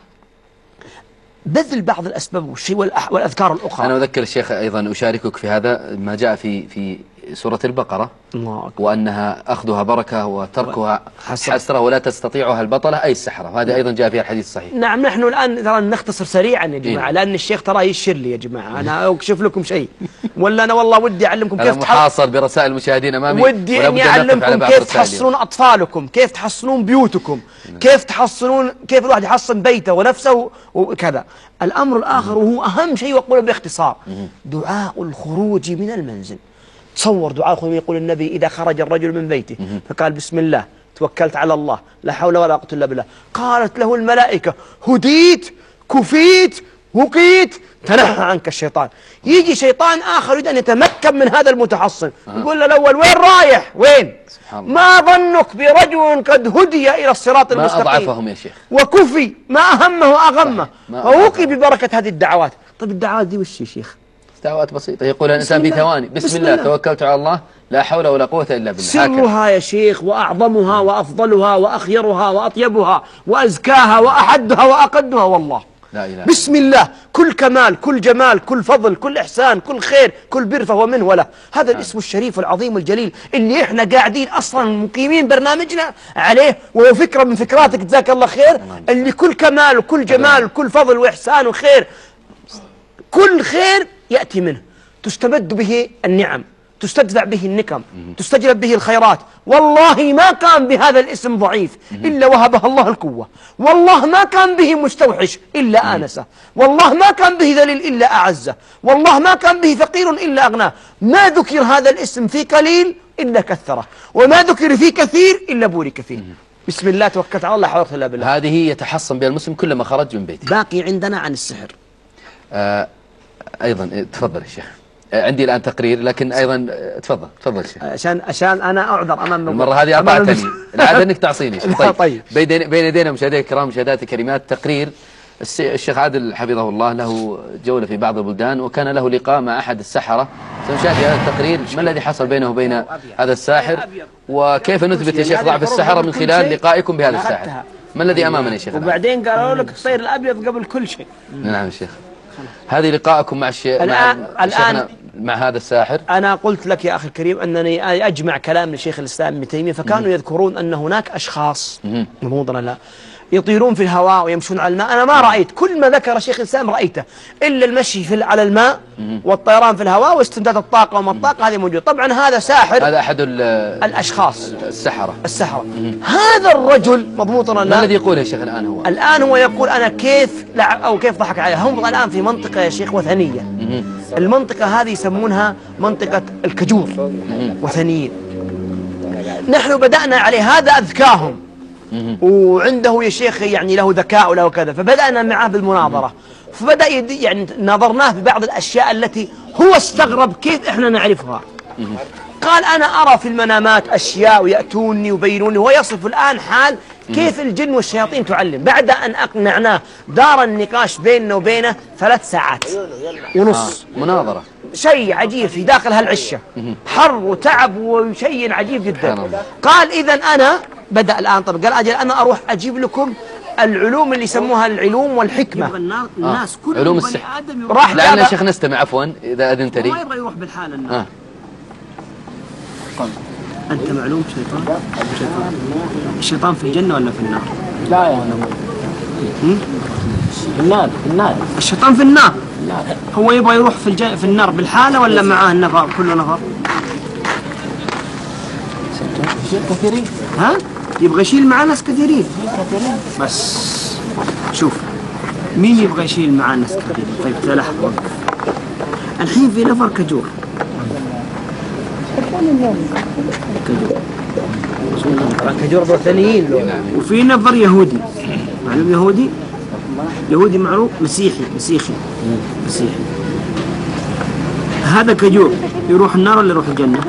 بذل بعض الأسباب والأذكار الأخرى. أنا أذكر الشيخ أيضا أشاركك في هذا ما جاء في سورة البقرة وأنها أخذها بركة وتركها حسرة ولا تستطيعها البطلة أي السحرة، وهذا أيضا جاء فيها الحديث الصحيح. نعم نحن الآن ترى نختصر سريعا يا جماعة لأن الشيخ ترى يشير لي يا جماعة أنا أكشف لكم شيء ولا أنا والله ودي أعلمكم كيف محاصر برسائل المشاهدين أمامي. ودي أني أعلمكم كيف تحصنون أطفالكم، كيف تحصنون بيوتكم، كيف تحصنون، كيف الواحد يحصن بيته ونفسه وكذا. الأمر الآخر وهو أهم شيء وأقوله باختصار دعاء الخروج من المنزل. تصور دعاء الخروج يقول النبي إذا خرج الرجل من بيته فقال بسم الله توكلت على الله لا حول ولا قوة إلا بالله، قالت له الملائكة هديت كفيت وقيت تنحى عنك الشيطان. يجي شيطان آخر يريد أن يتمكن من هذا المتحصن يقول له الأول وين رايح وين؟ ما ظنك برجل قد هدي إلى الصراط المستقيم ما أضعفهم يا شيخ وكفي ما أهمه وأغمه ووقي ببركة هذه الدعوات. طيب الدعوات دي وش يا شيخ؟ دعوات بسيطة يقول الإنسان في ثواني بسم الله توكلت على الله لا حول ولا قوة إلا بالله. سرها يا شيخ وأعظمها وأفضلها وأخيرها وأطيبها وأزكاها وأحدها وأقدها والله لا إله. بسم الله كل كمال كل جمال كل فضل كل إحسان كل خير كل بر فهو منه وله. هذا الاسم الشريف العظيم الجليل اللي إحنا قاعدين أصلا مقيمين برنامجنا عليه، وهو فكرة من فكراتك جزاك الله خير، اللي كل كمال وكل جمال وكل فضل وإحسان وخير، كل خير يأتي منه، تستمد به النعم، تستدفع به النكم، تستجلب به الخيرات. والله ما كان بهذا الاسم ضعيف إلا وهبه الله القوة، والله ما كان به مستوحش إلا آنسه، والله ما كان به ذليل إلا أعزه، والله ما كان به فقير إلا أغناه. ما ذكر هذا الاسم في قليل إلا كثره، وما ذكر في كثير إلا بورك فيه. بسم الله توكلت على الله حول ولا بالله. هذه يتحصن بها المسلم كلما خرج من بيته. باقي عندنا عن السحر أيضا تفضل يا شيخ. عندي الآن تقرير، لكن أيضا تفضل شيخ. عشان أنا أعذر أمام المرة هذه أعطيتني، العادة أنك تعصيني. طيب. بين يدينا مشاهدينا الكرام مشاهدات الكريمات تقرير الشيخ عادل حفظه الله، له جولة في بعض البلدان وكان له لقاء مع أحد السحرة. سنشاهد هذا التقرير ما الذي حصل بينه وبين هذا الساحر، وكيف نثبت يا شيخ ضعف السحرة من خلال لقائكم بهذا الساحر. ما الذي أمامنا يا شيخ؟ وبعدين قالوا لك تصير الأبيض قبل كل شيء. نعم يا شيخ. هذه لقاءكم مع الآن مع هذا الساحر. أنا قلت لك يا أخي الكريم أنني أجمع كلام لشيخ الإسلام ابن تيمية، فكانوا يذكرون أن هناك أشخاص مضمونا لا يطيرون في الهواء ويمشون على الماء. أنا ما رأيت كل ما ذكر شيخ الإسلام رأيته إلا المشي على الماء والطيران في الهواء واستمداد الطاقة وما الطاقة هذه موجودة. طبعا هذا ساحر، هذا أحد الأشخاص السحرة. هذا الرجل مضبوطا لا. ما الذي يقول يا شيخ الآن هو يقول أنا كيف ضحك عليه. هم الآن في منطقة يا شيخ وثنية. المنطقة هذه يسمونها منطقة الكجور، وثنيين. نحن بدأنا عليه، هذا أذكاهم وعنده يا شيخ يعني له ذكاء وله كذا، فبدأنا معه بالمناظرة، فبدأ يعني ناظرناه ببعض الأشياء التي هو استغرب كيف إحنا نعرفها. قال أنا أرى في المنامات أشياء ويأتوني وبينوني، ويصف الآن حال كيف الجن والشياطين تعلم. بعد أن أقنعناه دار النقاش بيننا وبينه 3 ساعات ونص مناظرة، شيء عجيب في داخل هالعشة، حر وتعب وشيء عجيب جدا. قال إذا أنا بدأ الآن، طب قال أجل أنا أروح أجيب لكم العلوم اللي يسموها العلوم والحكمة. الناس كلهم علوم السحر. راح لعلنا يا شيخ نستمع عفوا إذا أذنت لي. ما يبغى يروح بالحال الناس. أنت معلوم شيطان؟ الشيطان في الجنة ولا في النار؟ لا يا في النار. الشيطان في النار. هو يبغى يروح في النار بالحالة ولا معاه النفر كله نفر؟ كثيرين. ها؟ يبغى يشيل معاه ناس كثيرين. بس شوف مين يبغى يشيل معاه ناس كثيرين؟ طيب تلاحظوا الحين في نفر كجور. كجور وثنيين، وفي نفر يهودي. معلوم يهودي معروف، مسيحي. هذا كجور يروح النار ولا يروح الجنة؟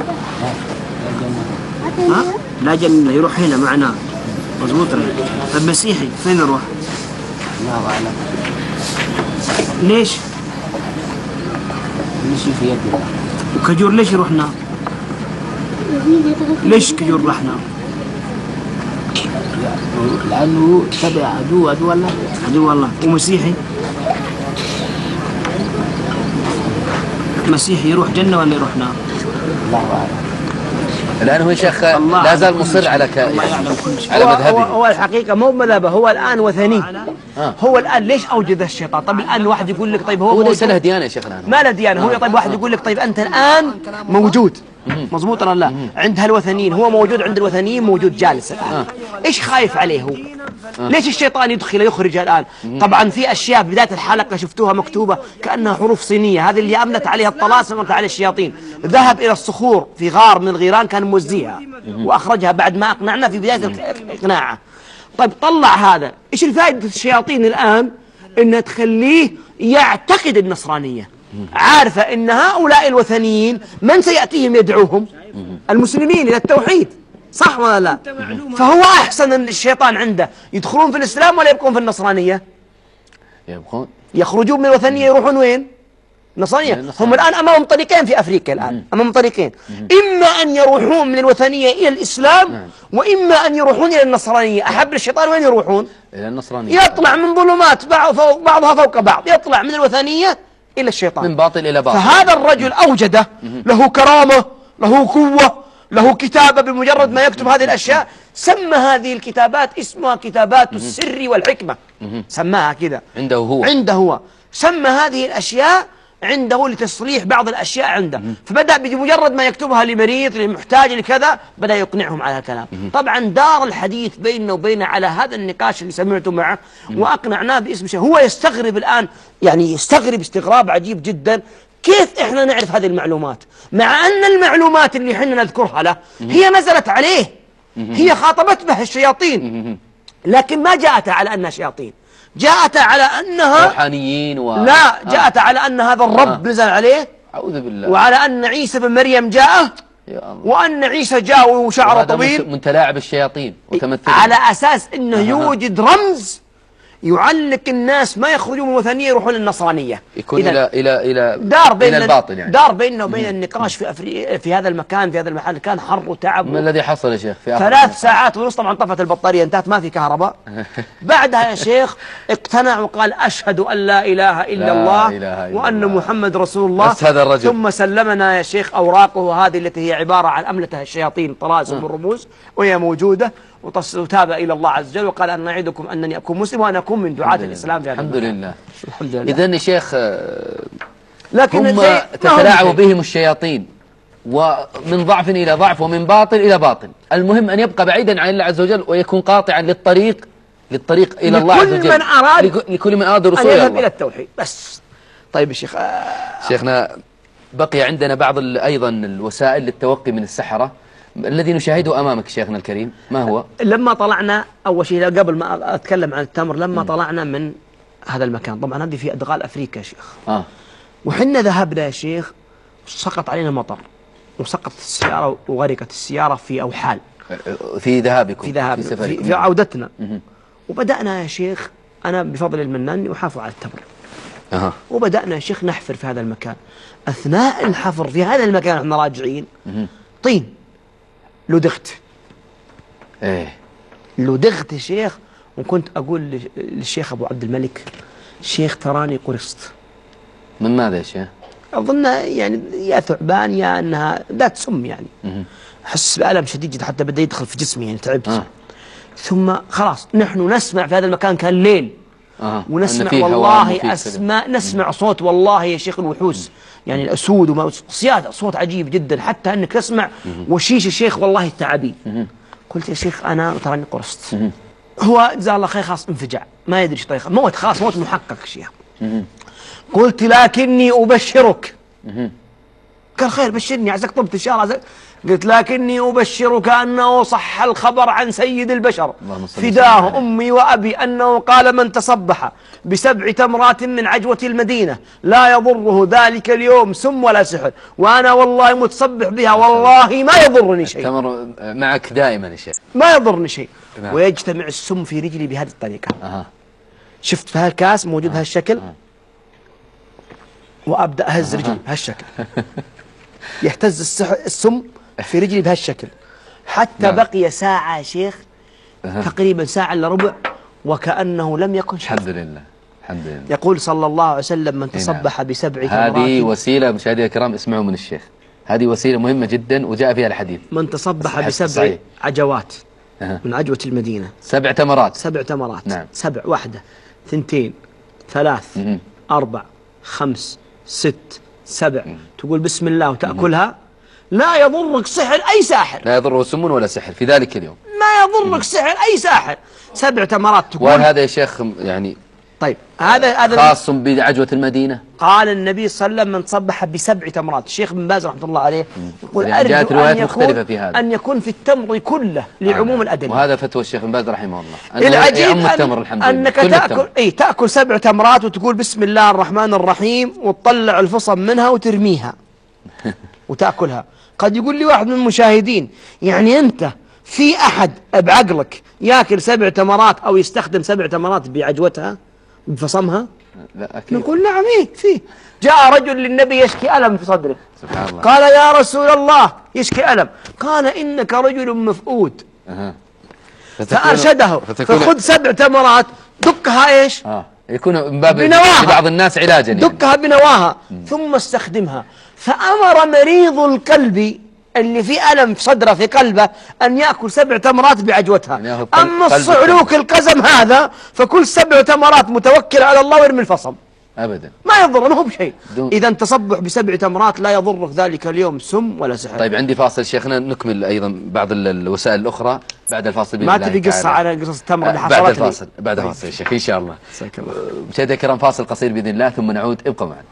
ها؟ لا جنة، يروح هنا معنا مضبوط. طب مسيحي فين يروح؟ الله أعلم. ليش؟ مشي في يدي. وكجور ليش يروح نار؟ ليش كجور راح نار؟ لأنه تبع عدو الله. عدو الله. ومسيحي يروح جنة ولا يروح نار؟ الله أعلم. الآن هو شيخ لا زال مصر على مذهبه. هو الحقيقة مو مذهبه، هو الآن وثني. هو الآن ليش أوجد الشيطان؟ طيب الآن واحد يقول لك طيب هو ليس له ديانة يا شيخ الآن. ما له ديانة. هو طيب واحد يقول لك طيب أنت الآن موجود مضبوط ولا لا عند هالوثنيين، هو موجود عند الوثنيين، موجود جالس الآن. إيش خايف عليه هو؟ ليش الشيطان يخرج الآن؟ طبعا في أشياء في بداية الحلقة شفتوها مكتوبة كأنها حروف صينية، هذه اللي أملت عليها الطلاسم وأملت عليها الشياطين. ذهب إلى الصخور في غار من الغيران كان موزيها وأخرجها بعد ما أقنعنا في بداية الإقناعة. طيب طلع هذا، إيش الفائدة الشياطين الآن؟ إنها تخليه يعتقد النصرانية، عارفة إن هؤلاء الوثنيين من سيأتيهم يدعوهم؟ المسلمين إلى التوحيد، صح ولا لا؟ فهو أحسن أن الشيطان عنده يدخلون في الإسلام ولا يبقون في النصرانية؟ يبقون. يخرجون من الوثنية يروحون وين؟ نصرانية. هم الآن أمامهم طريقين في أفريقيا، الآن أمامهم طريقين، إما أن يروحون من الوثنية إلى الإسلام، وإما أن يروحون إلى النصرانية. أحب الشيطان وين يروحون؟ إلى النصرانية. يطلع من ظلمات بعضها فوق بعض، يطلع من الوثنية إلى الشيطان، من باطل إلى باطل. فهذا الرجل أوجده، له كرامة، له قوة، له كتابة، بمجرد ما يكتب هذه الأشياء سمى هذه الكتابات اسمها كتابات السر والحكمة، سماها كذا عنده هو سمى هذه الأشياء عنده لتصليح بعض الأشياء عنده. فبدأ بمجرد ما يكتبها لمريض، لمحتاج، لكذا، بدأ يقنعهم على الكلام. طبعا دار الحديث بيننا وبينه على هذا النقاش اللي سمعته معه، وأقنعناه باسم شيء. هو يستغرب الآن، يعني يستغرب استغراب عجيب جدا، كيف إحنا نعرف هذه المعلومات مع أن المعلومات اللي حنا نذكرها له هي نزلت عليه، هي خاطبت بها الشياطين، لكن ما جاءت على أنها شياطين، جاءت على أنها روحانيين لا، جاءت على أن هذا الرب نزل عليه، أعوذ بالله، وعلى أن عيسى بن مريم جاءه، وأن عيسى جاء وشعره طويل، من تلاعب الشياطين وتمثل، على أساس أنه يوجد رمز يعلق الناس ما يخرجون من الوثنية يروحون للنصرانية، يكون إلى إلى الباطل، يعني دار بيننا وبين النقاش في هذا المكان، في هذا المحل كان حر وتعب. ما الذي حصل يا شيخ؟ في 3 ساعات ونص، طبعا طفت البطارية، انتهت، ما في كهرباء. بعدها يا شيخ اقتنع وقال أشهد أن لا إله إلا الله وأن محمد رسول الله. بس هذا الرجل ثم سلمنا يا شيخ أوراقه هذه التي هي عبارة عن أملته الشياطين، طلاسم والرموز، وهي موجودة، وتاب إلى الله عز وجل وقال أن نعدكم أنني أكون مسلم وأن أكون من دعاة الإسلام في هذا الحمد لله. الحمد لله. إذن يا شيخ لكن هم تتلاعب بهم الشياطين، ومن ضعف إلى ضعف، ومن باطل إلى باطل. المهم أن يبقى بعيدا عن الله عز وجل، ويكون قاطعا للطريق إلى الله عز وجل، لكل من أراد الوصول إلى الله، إلى التوحيد بس. طيب يا شيخ، شيخنا بقي عندنا بعض أيضا الوسائل للتوقي من السحرة الذي نشاهده أمامك شيخنا الكريم. ما هو؟ لما طلعنا أول شيء قبل ما أتكلم عن التمر، لما طلعنا من هذا المكان، طبعا هذه في أدغال أفريقيا يا شيخ، وحنا ذهبنا يا شيخ، سقط علينا مطر، وسقطت السيارة وغرقت السيارة في أوحال في ذهابكم، في عودتنا. وبدأنا يا شيخ، أنا بفضل المنان أحافظ على التمر، وبدأنا يا شيخ نحفر في هذا المكان. أثناء الحفر في هذا المكان احنا راجعين، طين لدغت، لدغت يا شيخ. وكنت أقول للشيخ أبو عبد الملك، شيخ تراني قرصت. من ماذا يا شيخ؟ أظن يعني يا ثعبان يا أنها ذات سم، يعني أحس بألم شديد جدا، حتى بدأ يدخل في جسمي، يعني تعبت. ثم خلاص نحن نسمع في هذا المكان، كان ليل، ونسمع والله نسمع صوت والله يا شيخ الوحوش، يعني الأسود وصيادة، صوت عجيب جدا، حتى أنك تسمع وشيش الشيخ والله التعابين. قلت يا شيخ أنا تراني قرصت. هو جزاه الله خير خلاص انفجع، ما يدري ايش طريقه، موت خلاص، موت محقق شيخ. قلت لكني أبشرك. قال خير بشرني، عساك طبت إن شاء الله. قلت لكني أبشرك أنه صح الخبر عن سيد البشر فداه أمي وأبي أنه قال من تصبح ب7 تمرات من عجوة المدينة لا يضره ذلك اليوم سم ولا سحر، وأنا والله متصبح بها والله ما يضرني شيء. التمر معك دائما يا شيخ، ما يضرني شيء. ويجتمع السم في رجلي بهذه الطريقة. شفت في هالكاس موجود بهالشكل، وأبدأ أهز رجلي بهالشكل، يهتز السم في رجلي بهالشكل، حتى بقي ساعة يا شيخ، تقريبا ساعة إلا ربع، وكأنه لم يكن شيء. الحمد لله، الحمد لله. يقول صلى الله عليه وسلم من تصبح ب7 تمرات. هذه وسيلة مشاهدينا الكرام، اسمعوا من الشيخ، هذه وسيلة مهمة جدا وجاء فيها الحديث. من تصبح ب7 عجوات من عجوة المدينة، 7 تمرات، 7 تمرات، نعم. 7، 1 2 3 4 5 6 7، تقول بسم الله وتأكلها، لا يضرك سحر أي ساحر، لا يضره سم ولا سحر في ذلك اليوم، ما يضرك سحر أي ساحر. 7 تمرات تقول. وهذا يا شيخ يعني طيب هذا خاص بعجوة المدينة. قال النبي صلى الله عليه وسلم من تصبح ب7 تمرات. الشيخ بن باز رحمه الله عليه يقول يعني جاءت روايات مختلفة في هذا، أن يكون في التمر كله لعموم الأدلة. وهذا فتوى الشيخ بن باز رحمه الله. العجيب أنك تأكل 7 تمرات وتقول بسم الله الرحمن الرحيم، وتطلع الفصم منها وترميها وتأكلها. قد يقول لي واحد من المشاهدين، يعني أنت في أحد بعقلك يأكل 7 تمرات أو يستخدم 7 تمرات بعجوتها بفصمها؟ لا أكيد. نقول نعم فيه. جاء رجل للنبي يشكي ألم في صدره، سبحان الله. قال يا رسول الله يشكي ألم، قال إنك رجل مفقود. فأرشده، فخذ 7 تمرات دكها إيش؟ يكون من باب بنواها، لبعض الناس علاجا يعني. دكها بنواها ثم استخدمها. فأمر مريض القلب اللي في ألم في صدره في قلبه أن يأكل 7 تمرات بعجوتها. يعني أما الصعلوك القزم هذا فكل 7 تمرات متوكل على الله ويرمي الفصل أبدا ما يضر، ما هو بشيء. إذا تصبح ب7 تمرات لا يضرك ذلك اليوم سم ولا سحر. طيب عندي فاصل شيخنا، نكمل أيضا بعض الوسائل الأخرى بعد الفاصل. ما تبي قصة على قصص التمر اللي حصلت بعد الفاصل. بعد الفاصل يا شيخ إن شاء الله. مشاهدينا الكرام فاصل قصير بإذن الله ثم نعود، ابقوا معنا.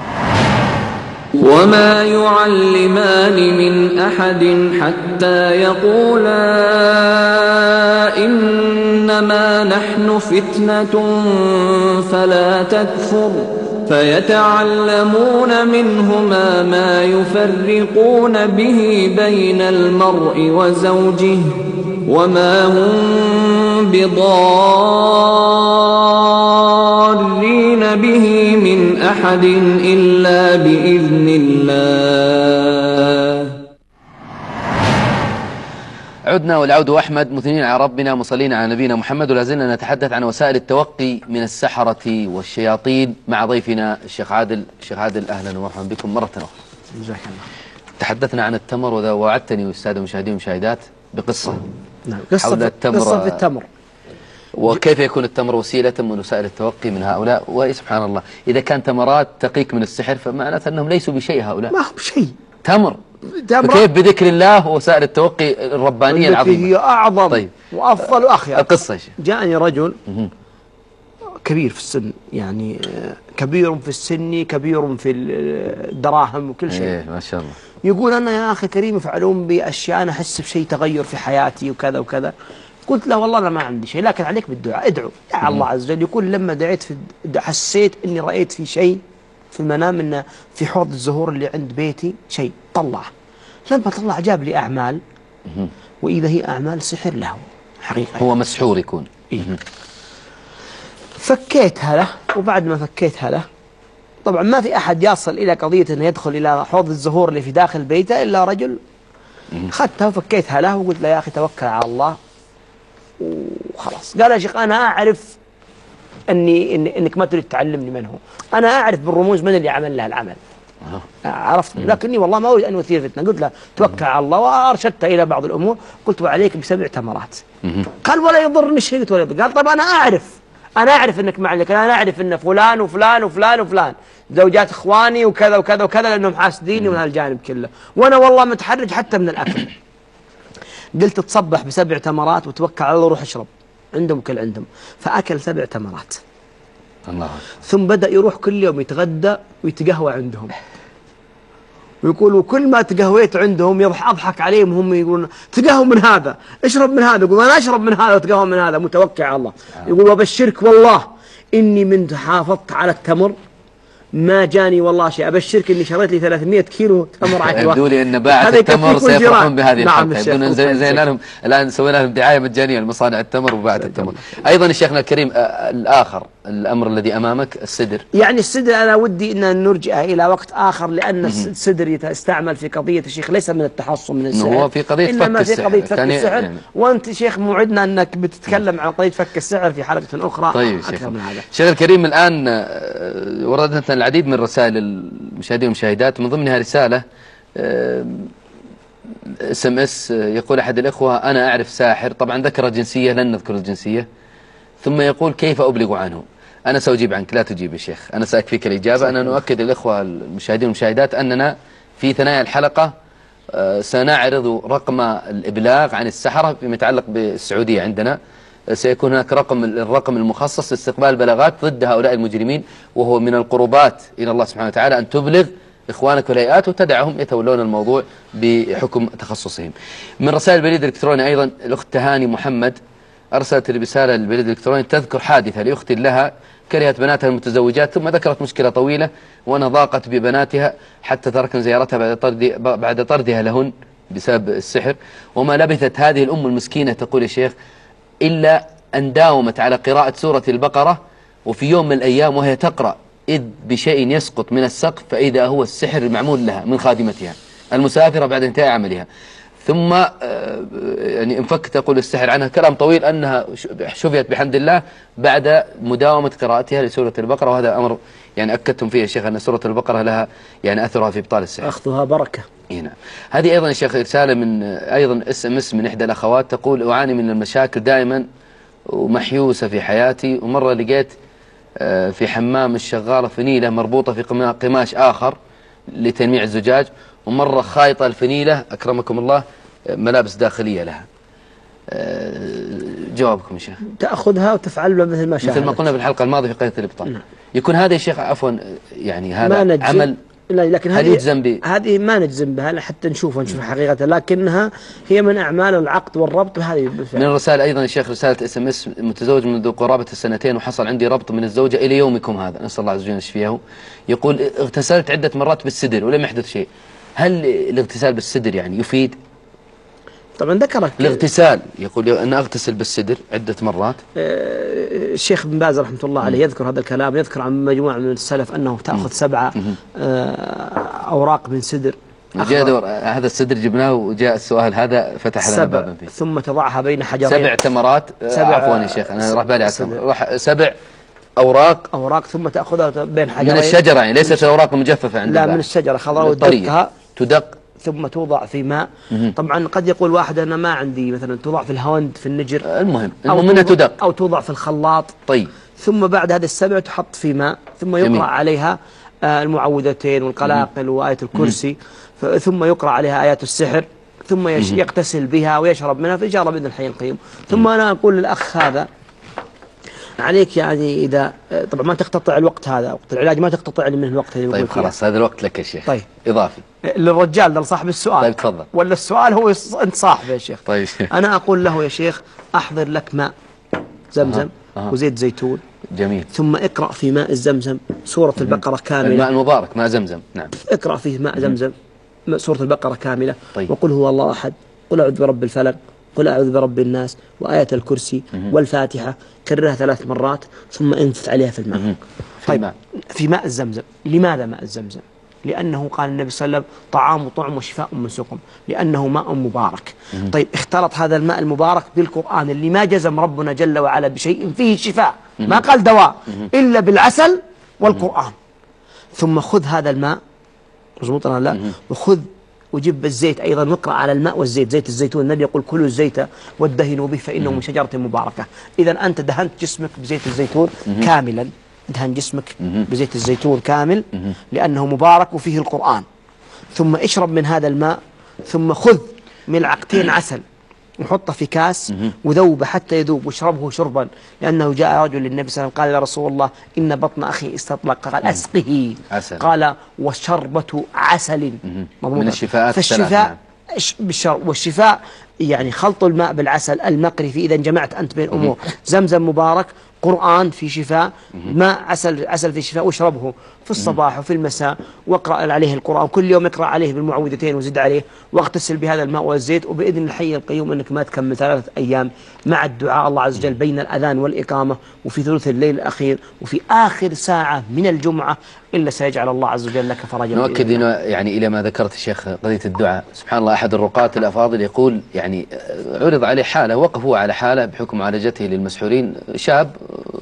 وما يعلمان من أحد حتى يقولا إنما نحن فتنة فلا تكفر، فيتعلمون منهما ما يفرقون به بين المرء وزوجه وما هم بضارين به من أحد إلا بإذن الله. عدنا والعود أحمد، مثنين على ربنا مصلين على نبينا محمد، ولا زلنا نتحدث عن وسائل التوقي من السحرة والشياطين مع ضيفنا الشيخ عادل. الشيخ عادل أهلا ومرحبا بكم مرة أخرى. جزاك الله. تحدثنا عن التمر ووعدتني والسادة المشاهدين والمشاهدات بقصة. نعم قصة في التمر، وكيف يكون التمر وسيلة من وسائل التوقي من هؤلاء. وسبحان الله إذا كان تمرات تقيك من السحر فمعناته أنهم ليسوا بشيء هؤلاء، ما هو بشيء. تمر فكيف بذكر الله ووسائل التوقي الربانية العظيمة هي أعظم طيب. وأفضل وأخير. القصة يا شيخ. جاءني رجل كبير في السن، يعني كبير في السن كبير في الدراهم وكل شيء. ما شاء الله. يقول أنا يا أخي كريم يفعلون بي أشياء أنا أحس بشيء تغير في حياتي وكذا وكذا. قلت له والله أنا ما عندي شيء، لكن عليك بالدعاء، ادعو دع الله عز وجل. يقول لما دعيت حسيت إني رأيت في شيء في المنام، إنه في حوض الزهور اللي عند بيتي شيء طلع. لما طلع جاب لي أعمال، وإذا هي أعمال سحر له حقيقة. هو مسحور يكون. فكيتها له، وبعد ما فكيتها له طبعا ما في أحد يصل إلى قضية أنه يدخل إلى حوض الزهور اللي في داخل بيته إلا رجل. خدتها وفكيتها له وقلت له يا أخي توكل على الله وخلاص. قال يا شيخ أنا أعرف إنك ما تريد تعلمني من هو، أنا أعرف بالرموز من اللي عمل له العمل. عرفت، لكني والله ما أريد أن أثير فتنة. قلت له توكل على الله، وأرشدته إلى بعض الأمور. قلت وعليك ب7 تمرات. قال ولا يضرني شيء. قلت ولا يضر. قال طب أنا أعرف أنك معي، لكن أنا أعرف أن فلان وفلان وفلان وفلان زوجات إخواني وكذا وكذا وكذا لأنهم حاسديني من هالجانب كله، وأنا والله متحرج حتى من الأكل. قلت تصبح ب7 تمرات وتوكل على الله وروح اشرب عندهم كل عندهم. فأكل 7 تمرات. الله. ثم بدأ يروح كل يوم يتغدى ويتقهوى عندهم، ويقولوا كل ما تقهويت عندهم أضحك عليهم، هم يقولون تقهوى من هذا اشرب من هذا، يقول أنا أشرب من هذا وتقهوى من هذا، متوكل على الله. يقول وبشرك والله إني من حافظت على التمر ما جاني والله شيء، أبشرك إني شريت لي 300 كيلو تمر عجوة. يبدو لي أن باعة التمر سيفرحون بهذه الحلقة. يقولون زينا لهم الآن سوينا لهم دعاية مجانية لمصانع التمر وباعة التمر. أيضا شيخنا الكريم الآخر الأمر الذي أمامك السدر. يعني السدر أنا ودي أن نرجع إلى وقت آخر، لأن السدر يستعمل في قضية الشيخ ليس من التحصن من السحر، هو في قضية إنما فك في قضية فك السحر. السحر يعني وأنت شيخ موعدنا أنك بتتكلم عن قضية فك السحر في حلقة أخرى. طيب أكثر من هذا. شيخ الكريم الآن وردتنا العديد من رسائل المشاهدين والمشاهدات، من ضمنها رسالة SMS يقول أحد الإخوة أنا أعرف ساحر، طبعا ذكر جنسية لن نذكر الجنسية، ثم يقول كيف أبلغ عنه؟ أنا سأجيب عنك لا تجيب يا شيخ، أنا سأكفيك الإجابة. أنا نؤكد للإخوة المشاهدين والمشاهدات أننا في ثنايا الحلقة سنعرض رقم الإبلاغ عن السحرة فيما يتعلق بالسعودية. عندنا سيكون هناك الرقم المخصص لاستقبال بلاغات ضد هؤلاء المجرمين، وهو من القربات إلى الله سبحانه وتعالى أن تبلغ إخوانك والهيئات وتدعهم يتولون الموضوع بحكم تخصصهم. من رسائل البريد الإلكتروني أيضا الأخت تهاني محمد أرسلت رسالة للبريد الإلكتروني تذكر حادثة لأخت لها كرهت بناتها المتزوجات، ثم ذكرت مشكلة طويلة وأنها ضاقت ببناتها حتى تركن زيارتها بعد طردها لهن بسبب السحر. وما لبثت هذه الأم المسكينة تقول يا شيخ إلا أن داومت على قراءة سورة البقرة وفي يوم من الأيام وهي تقرأ إذ بشيء يسقط من السقف فإذا هو السحر المعمول لها من خادمتها المسافرة بعد انتهاء عملها. ثم يعني انفك تقول السحر عنها كلام طويل أنها شفيت بحمد الله بعد مداومة قراءتها لسورة البقرة. وهذا أمر يعني أكدتم فيه يا شيخ أن سورة البقرة لها يعني أثرها في إبطال السحر، أخذها بركة. هنا هذه أيضا يا شيخ رسالة من أيضا SMS من إحدى الأخوات تقول: أعاني من المشاكل دائما ومحيوسة في حياتي، ومرة لقيت في حمام الشغالة فنيلة مربوطة في قماش آخر لتلميع الزجاج، ومرة خايطة الفنيلة أكرمكم الله ملابس داخلية لها. جوابكم يا شيخ. تأخذها وتفعل مثل ما شاء، مثل ما قلنا في الحلقة الماضية في قضية الإبطال. نعم. يكون هذا يا شيخ عفوا يعني هذا عمل، لا لكن هذه ما نجزم بها حتى نشوف حقيقة، لكنها هي من أعمال العقد والربط. وهذه من الرسائل أيضا يا شيخ رسالة SMS: متزوج منذ قرابة السنتين وحصل عندي ربط من الزوجة إلى يومكم هذا، نسأل الله عز وجل يشفيه. يقول: اغتسلت عدة مرات بالسدر ولم يحدث شيء، هل الاغتسال بالسدر يعني يفيد؟ طبعا ذكرك الاغتسال، يقول أن أغتسل بالسدر عدة مرات. الشيخ بن باز رحمة الله عليه يذكر هذا الكلام، يذكر عن مجموعة من السلف أنه تأخذ 7 أوراق من سدر. هذا السدر جبناه وجاء السؤال هذا فتح لنا بابا فيه. ثم تضعها بين حجرين 7 تمرات. عفوا يا شيخ أنا راح بالي 7 أوراق ثم تأخذها بين حجرين من الشجرة، يعني ليست الأوراق المجففة عند لا من الشجرة خضراء، وتدقها تدق ثم توضع في ماء. طبعا قد يقول واحد أنا ما عندي، مثلا توضع في الهوند في النجر، المهم منها تدق أو توضع في الخلاط. طيب. ثم بعد هذه ال7 تحط في ماء، ثم يقرأ جميل. عليها المعوذتين والقلاقل وآية الكرسي، ثم يقرأ عليها آيات السحر، ثم يغتسل بها ويشرب منها في إجارة بإذن الحي القيوم. ثم أنا أقول للأخ هذا عليك يعني إذا طبعا ما تقتطع الوقت، هذا وقت العلاج ما تقتطع من الوقت اللي طيب خلاص هذا الوقت لك يا شيخ. طيب إضافي للرجال لصاحب السؤال. طيب تفضل. ولا السؤال هو أنت صاحبه يا شيخ. طيب أنا أقول له يا شيخ أحضر لك ماء زمزم وزيت زيتون. جميل. ثم اقرأ في ماء الزمزم سورة البقرة كاملة. الماء المبارك ماء زمزم. نعم. اقرأ فيه ماء زمزم سورة البقرة كاملة. طيب. وقل هو الله أحد، قل أعوذ برب الفلق، قل أعوذ برب الناس، وآية الكرسي والفاتحة، كررها 3 مرات ثم انفث عليها في الماء. طيب في ماء الزمزم. لماذا ماء الزمزم؟ لأنه قال النبي صلى الله عليه وسلم طعام طعم وشفاء من سقم، لأنه ماء مبارك. طيب اختلط هذا الماء المبارك بالقرآن اللي ما جزم ربنا جل وعلا بشيء فيه شفاء، ما قال دواء إلا بالعسل والقرآن. ثم خذ هذا الماء، مضبوط ولا لا؟ وخذ وجيب الزيت أيضا، واقرأ على الماء والزيت، زيت الزيتون. النبي يقول كلوا الزيت وادهنوا به فإنه من شجرة مباركة. إذا أنت دهنت جسمك بزيت الزيتون كاملا، دهن جسمك بزيت الزيتون كامل لأنه مبارك وفيه القرآن. ثم اشرب من هذا الماء، ثم خذ ملعقتين عسل وحطه في كاس وذوبه حتى يذوب واشربه شربا، لأنه جاء رجل للنبي صلى الله عليه وسلم قال: يا رسول الله إن بطن أخي استطلق، قال: أسقه عسل. قال: وشربة عسل من الشفاءات. فالشفاء والشفاء يعني خلط الماء بالعسل المقري. في إذا جمعت أنت بين أمور، زمزم مبارك، قرآن في شفاء، ماء عسل في شفاء، واشربه في الصباح وفي المساء، واقرأ عليه القرآن كل يوم، اقرأ عليه بالمعوذتين وزد عليه، واغتسل بهذا الماء والزيت، وبإذن الحي القيوم أنك ما تكمل 3 أيام مع الدعاء الله عز وجل بين الأذان والإقامة وفي ثلث الليل الأخير وفي آخر ساعة من الجمعة، إلا سيجعل الله عز وجل لك فرجا. نؤكد يعني إلى ما ذكرت الشيخ قضية الدعاء. سبحان الله، أحد الرقاة الأفاضل يقول يعني عرض عليه حالة، وقف هو على حالة بحكم معالجته للمسحورين، شاب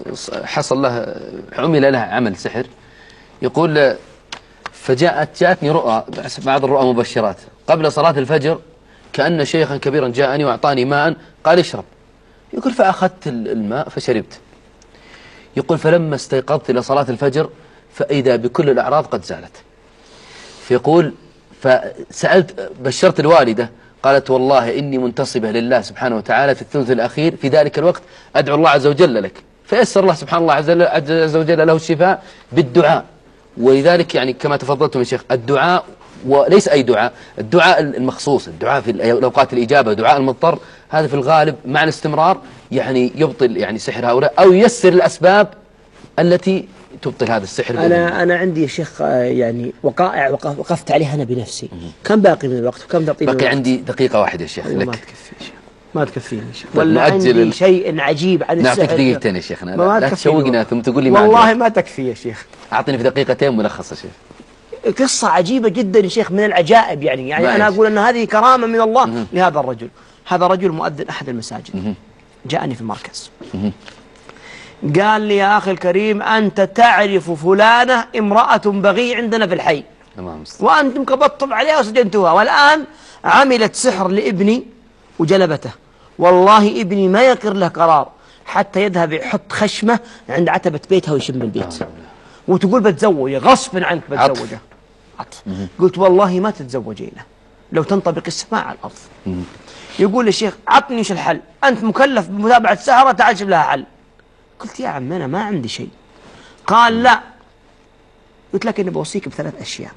حصل له عمل له عمل سحر. يقول جاءتني رؤى، بعض الرؤى مبشرات، قبل صلاة الفجر كأن شيخا كبيرا جاءني وأعطاني ماء قال اشرب. يقول فأخذت الماء فشربت. يقول فلما استيقظت إلى صلاة الفجر فإذا بكل الأعراض قد زالت. فيقول فسألت بشرت الوالدة، قالت والله إني منتصبة لله سبحانه وتعالى في الثلث الأخير في ذلك الوقت أدعو الله عز وجل لك، فيسر الله سبحان الله عز وجل له الشفاء بالدعاء. ولذلك يعني كما تفضلتم يا شيخ، الدعاء وليس أي دعاء، الدعاء المخصوص، الدعاء في الأوقات الإجابة، دعاء المضطر، هذا في الغالب مع الاستمرار يعني يبطل يعني سحر هؤلاء أو ييسر الأسباب التي تبطل هذا السحر. أنا عندي يا شيخ يعني وقائع وقفت عليها أنا بنفسي. كم باقي من الوقت وكم تعطيني؟ باقي عندي دقيقة واحدة يا شيخ لك. ما تكفيني يا شيخ. طيب ولا نؤجل عندي شيء عجيب عن السحر. نعطيك دقيقتين يا شيخنا، ما لا تكفيني تشوقنا ثم تقول لي ما والله عندي. ما تكفي يا شيخ. أعطني في دقيقتين ملخص يا شيخ. قصة عجيبة جدا يا شيخ، من العجائب يعني أنا أقول أن هذه كرامة من الله لهذا الرجل. هذا رجل مؤذن أحد المساجد جاءني في المركز قال لي يا أخي الكريم أنت تعرف فلانة امرأة بغي عندنا في الحي وأنتم قبضتم عليها وسجنتوها، والآن عملت سحر لابني وجلبته، والله ابني ما يقر له قرار حتى يذهب يحط خشمة عند عتبة بيتها ويشم البيت، وتقول بتزوجه غصبا عنك بتزوجه. قلت والله ما تتزوجي له لو تنطبق السماء على الأرض. يقول لي الشيخ عطني ايش الحل، أنت مكلف بمتابعة سهرة تعال شوف لها حل. قلت يا عم أنا ما عندي شيء. قال لا. قلت لك إني بوصيك ب3 أشياء.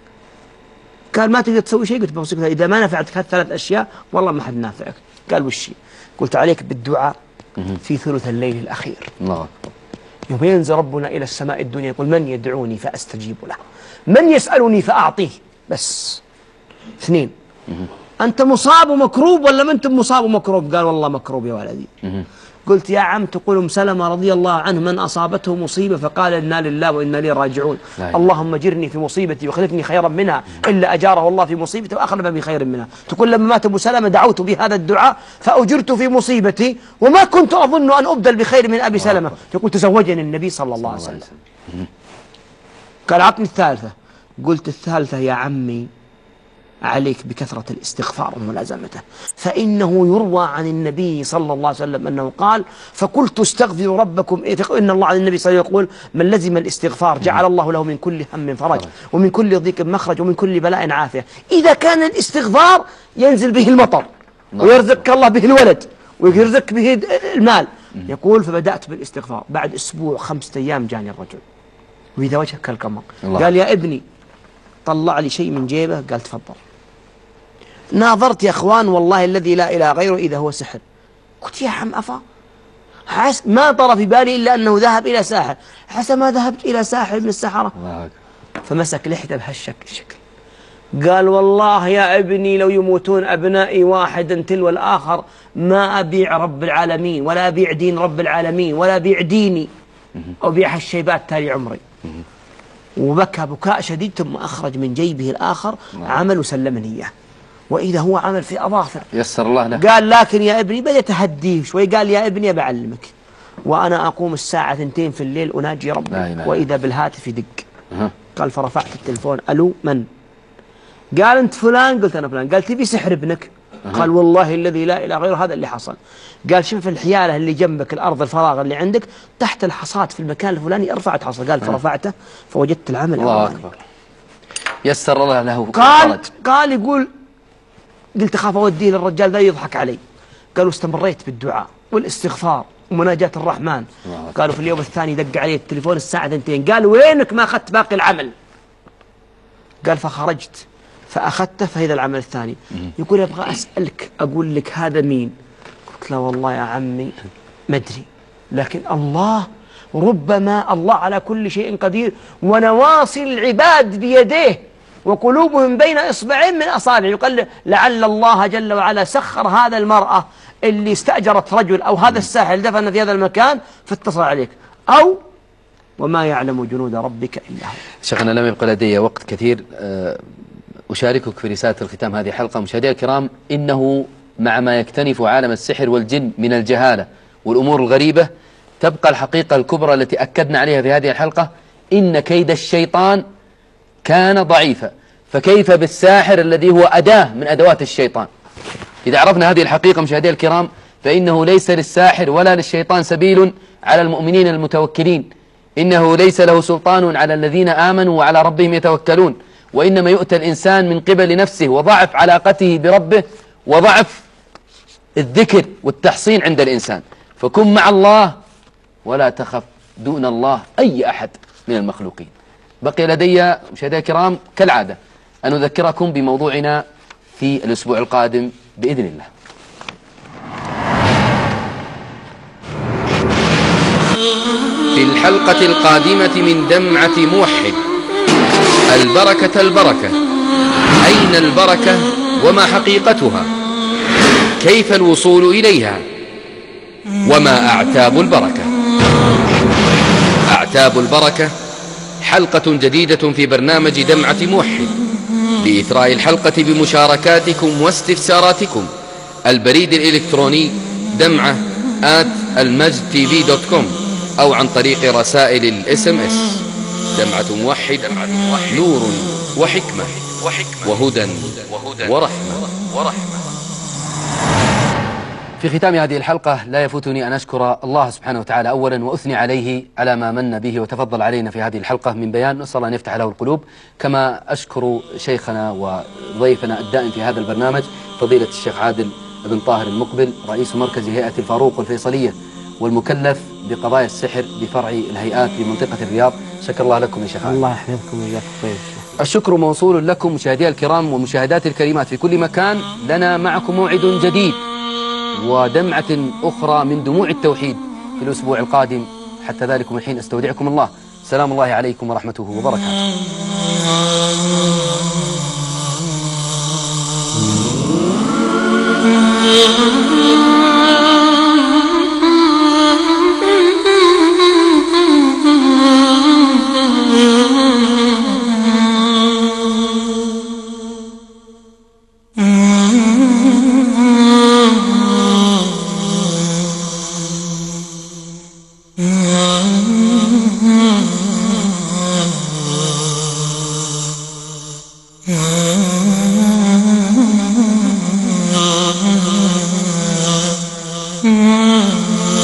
قال ما تقدر تسوي شيء. قلت بوصيك إذا ما نفعتك هال3 أشياء والله ما حد نافعك. قال وش؟ قلت عليك بالدعاء في ثلث الليل الأخير. الله أكبر. يوم ينزل ربنا إلى السماء الدنيا يقول من يدعوني فأستجيب له، من يسألني فأعطيه. بس 2 أنت مصاب ومكروب ولا ما أنت مصاب ومكروب؟ قال والله مكروب يا ولدي. قلت يا عم تقول أم سلمة رضي الله عنه من أصابته مصيبة فقال إنا لله وإنا إليه راجعون، اللهم اجرني في مصيبتي واخلفني خيرا منها، إلا أجاره الله في مصيبته وأخلف بخير منها. تقول لما مات أبو سلمة دعوت بهذا الدعاء فأجرت في مصيبتي وما كنت أظن أن أبدل بخير من أبي سلمة. تقول تزوجني النبي صلى الله عليه وسلم. قال عطني الثالثة. قلت الثالثة يا عمي عليك بكثرة الاستغفار وملازمته، فإنه يروى عن النبي صلى الله عليه وسلم أنه قال فقلت استغفروا ربكم إن الله عن النبي صلى الله عليه وسلم يقول من لزم الاستغفار جعل الله له من كل هم فرج ومن كل ضيق مخرج ومن كل بلاء عافية. إذا كان الاستغفار ينزل به المطر ويرزقك الله به الولد ويرزقك به المال. يقول فبدأت بالاستغفار، بعد أسبوع 5 أيام جاني الرجل وإذا وجهك كالقمر قال يا ابني طلع لي شيء من جيبه. قال تفضل. ناظرت يا اخوان والله الذي لا اله غيره اذا هو سحر. قلت يا عم افا ما طرى في بالي الا انه ذهب الى ساحر، حسب ما ذهبت الى ساحر من السحره. فمسك لحيته بهالشكل قال والله يا ابني لو يموتون ابنائي واحدا تلو الاخر ما ابيع رب العالمين ولا ابيع دين رب العالمين ولا ابيع ديني ابيع هالشيبات تالي عمري. وبكى بكاء شديد ثم أخرج من جيبه الآخر عمل وسلمني إياه، وإذا هو عمل في أظافر يسر الله له. قال لكن يا ابني بدأ تهديه شوي. قال يا ابني بعلمك وأنا أقوم الساعة 2 في الليل أناجي ربي وإذا بالهاتف يدق. قال فرفعت التلفون ألو من؟ قال أنت فلان؟ قلت أنا فلان. قال تبي سحر ابنك؟ قال والله الذي لا إله غيره هذا اللي حصل. قال شوف الحيالة اللي جنبك الأرض الفراغ اللي عندك تحت الحصاد في المكان الفلاني ارفعت حصى. قال فرفعته فوجدت العمل. الله أكبر. يسر الله له. قال يقول قلت أخاف أوديه للرجال ذا يضحك علي. قالوا استمريت بالدعاء والاستغفار ومناجاة الرحمن. قالوا في اليوم الثاني دق علي التليفون الساعة 2. قال وينك ما أخذت باقي العمل؟ قال فخرجت فأخذته فهذا العمل الثاني. يقول أبغى أسألك أقول لك هذا مين؟ قلت له والله يا عمي ما أدري، لكن الله ربما الله على كل شيء قدير ونواصي العباد بيديه وقلوبهم بين إصبعين من أصابعه. يقول لعل الله جل وعلا سخر هذا المرأة اللي استأجرت رجل أو هذا الساحر دفن في هذا المكان فاتصل عليك، أو وما يعلم جنود ربك إلا هو. شيخنا لم يبقى لدي وقت كثير أشاركك في رسالة الختام هذه الحلقة. مشاهدينا الكرام، إنه مع ما يكتنف عالم السحر والجن من الجهالة والأمور الغريبة تبقى الحقيقة الكبرى التي أكدنا عليها في هذه الحلقة، إن كيد الشيطان كان ضعيفا، فكيف بالساحر الذي هو أداة من أدوات الشيطان؟ إذا عرفنا هذه الحقيقة مشاهدينا الكرام فإنه ليس للساحر ولا للشيطان سبيل على المؤمنين المتوكلين، إنه ليس له سلطان على الذين آمنوا وعلى ربهم يتوكلون، وإنما يؤتى الإنسان من قبل نفسه وضعف علاقته بربه وضعف الذكر والتحصين عند الإنسان. فكن مع الله ولا تخف دون الله أي أحد من المخلوقين. بقي لدي مشاهدينا الكرام كالعادة أن أذكركم بموضوعنا في الأسبوع القادم بإذن الله. في الحلقة القادمة من دمعة موحد: البركة البركة، أين البركة وما حقيقتها؟ كيف الوصول إليها؟ وما أعتاب البركة؟ أعتاب البركة حلقة جديدة في برنامج دمعة موحد، لإثراء الحلقة بمشاركاتكم واستفساراتكم. البريد الإلكتروني دمعة@المجدتv.com أو عن طريق رسائل الSMS. دمعة موحد، نور وحكمة وهدى ورحمة. في ختام هذه الحلقة لا يفوتني أن أشكر الله سبحانه وتعالى أولا وأثني عليه على ما من به وتفضل علينا في هذه الحلقة من بيان، نسأل الله أن يفتح له القلوب. كما أشكر شيخنا وضيفنا الدائم في هذا البرنامج فضيلة الشيخ عادل بن طاهر المقبل، رئيس مركز هيئة الفاروق والفيصلية والمكلف بقضايا السحر بفرع الهيئات بمنطقة الرياض. شكر الله لكم يا شيخ عادل. الله يحفظكم ويجزاكم خير. الشكر موصول لكم مشاهدي الكرام ومشاهدات الكريمات في كل مكان. لنا معكم موعد جديد ودمعة أخرى من دموع التوحيد في الأسبوع القادم. حتى ذلكم الحين أستودعكم الله. سلام الله عليكم ورحمته وبركاته. Mm-hmm.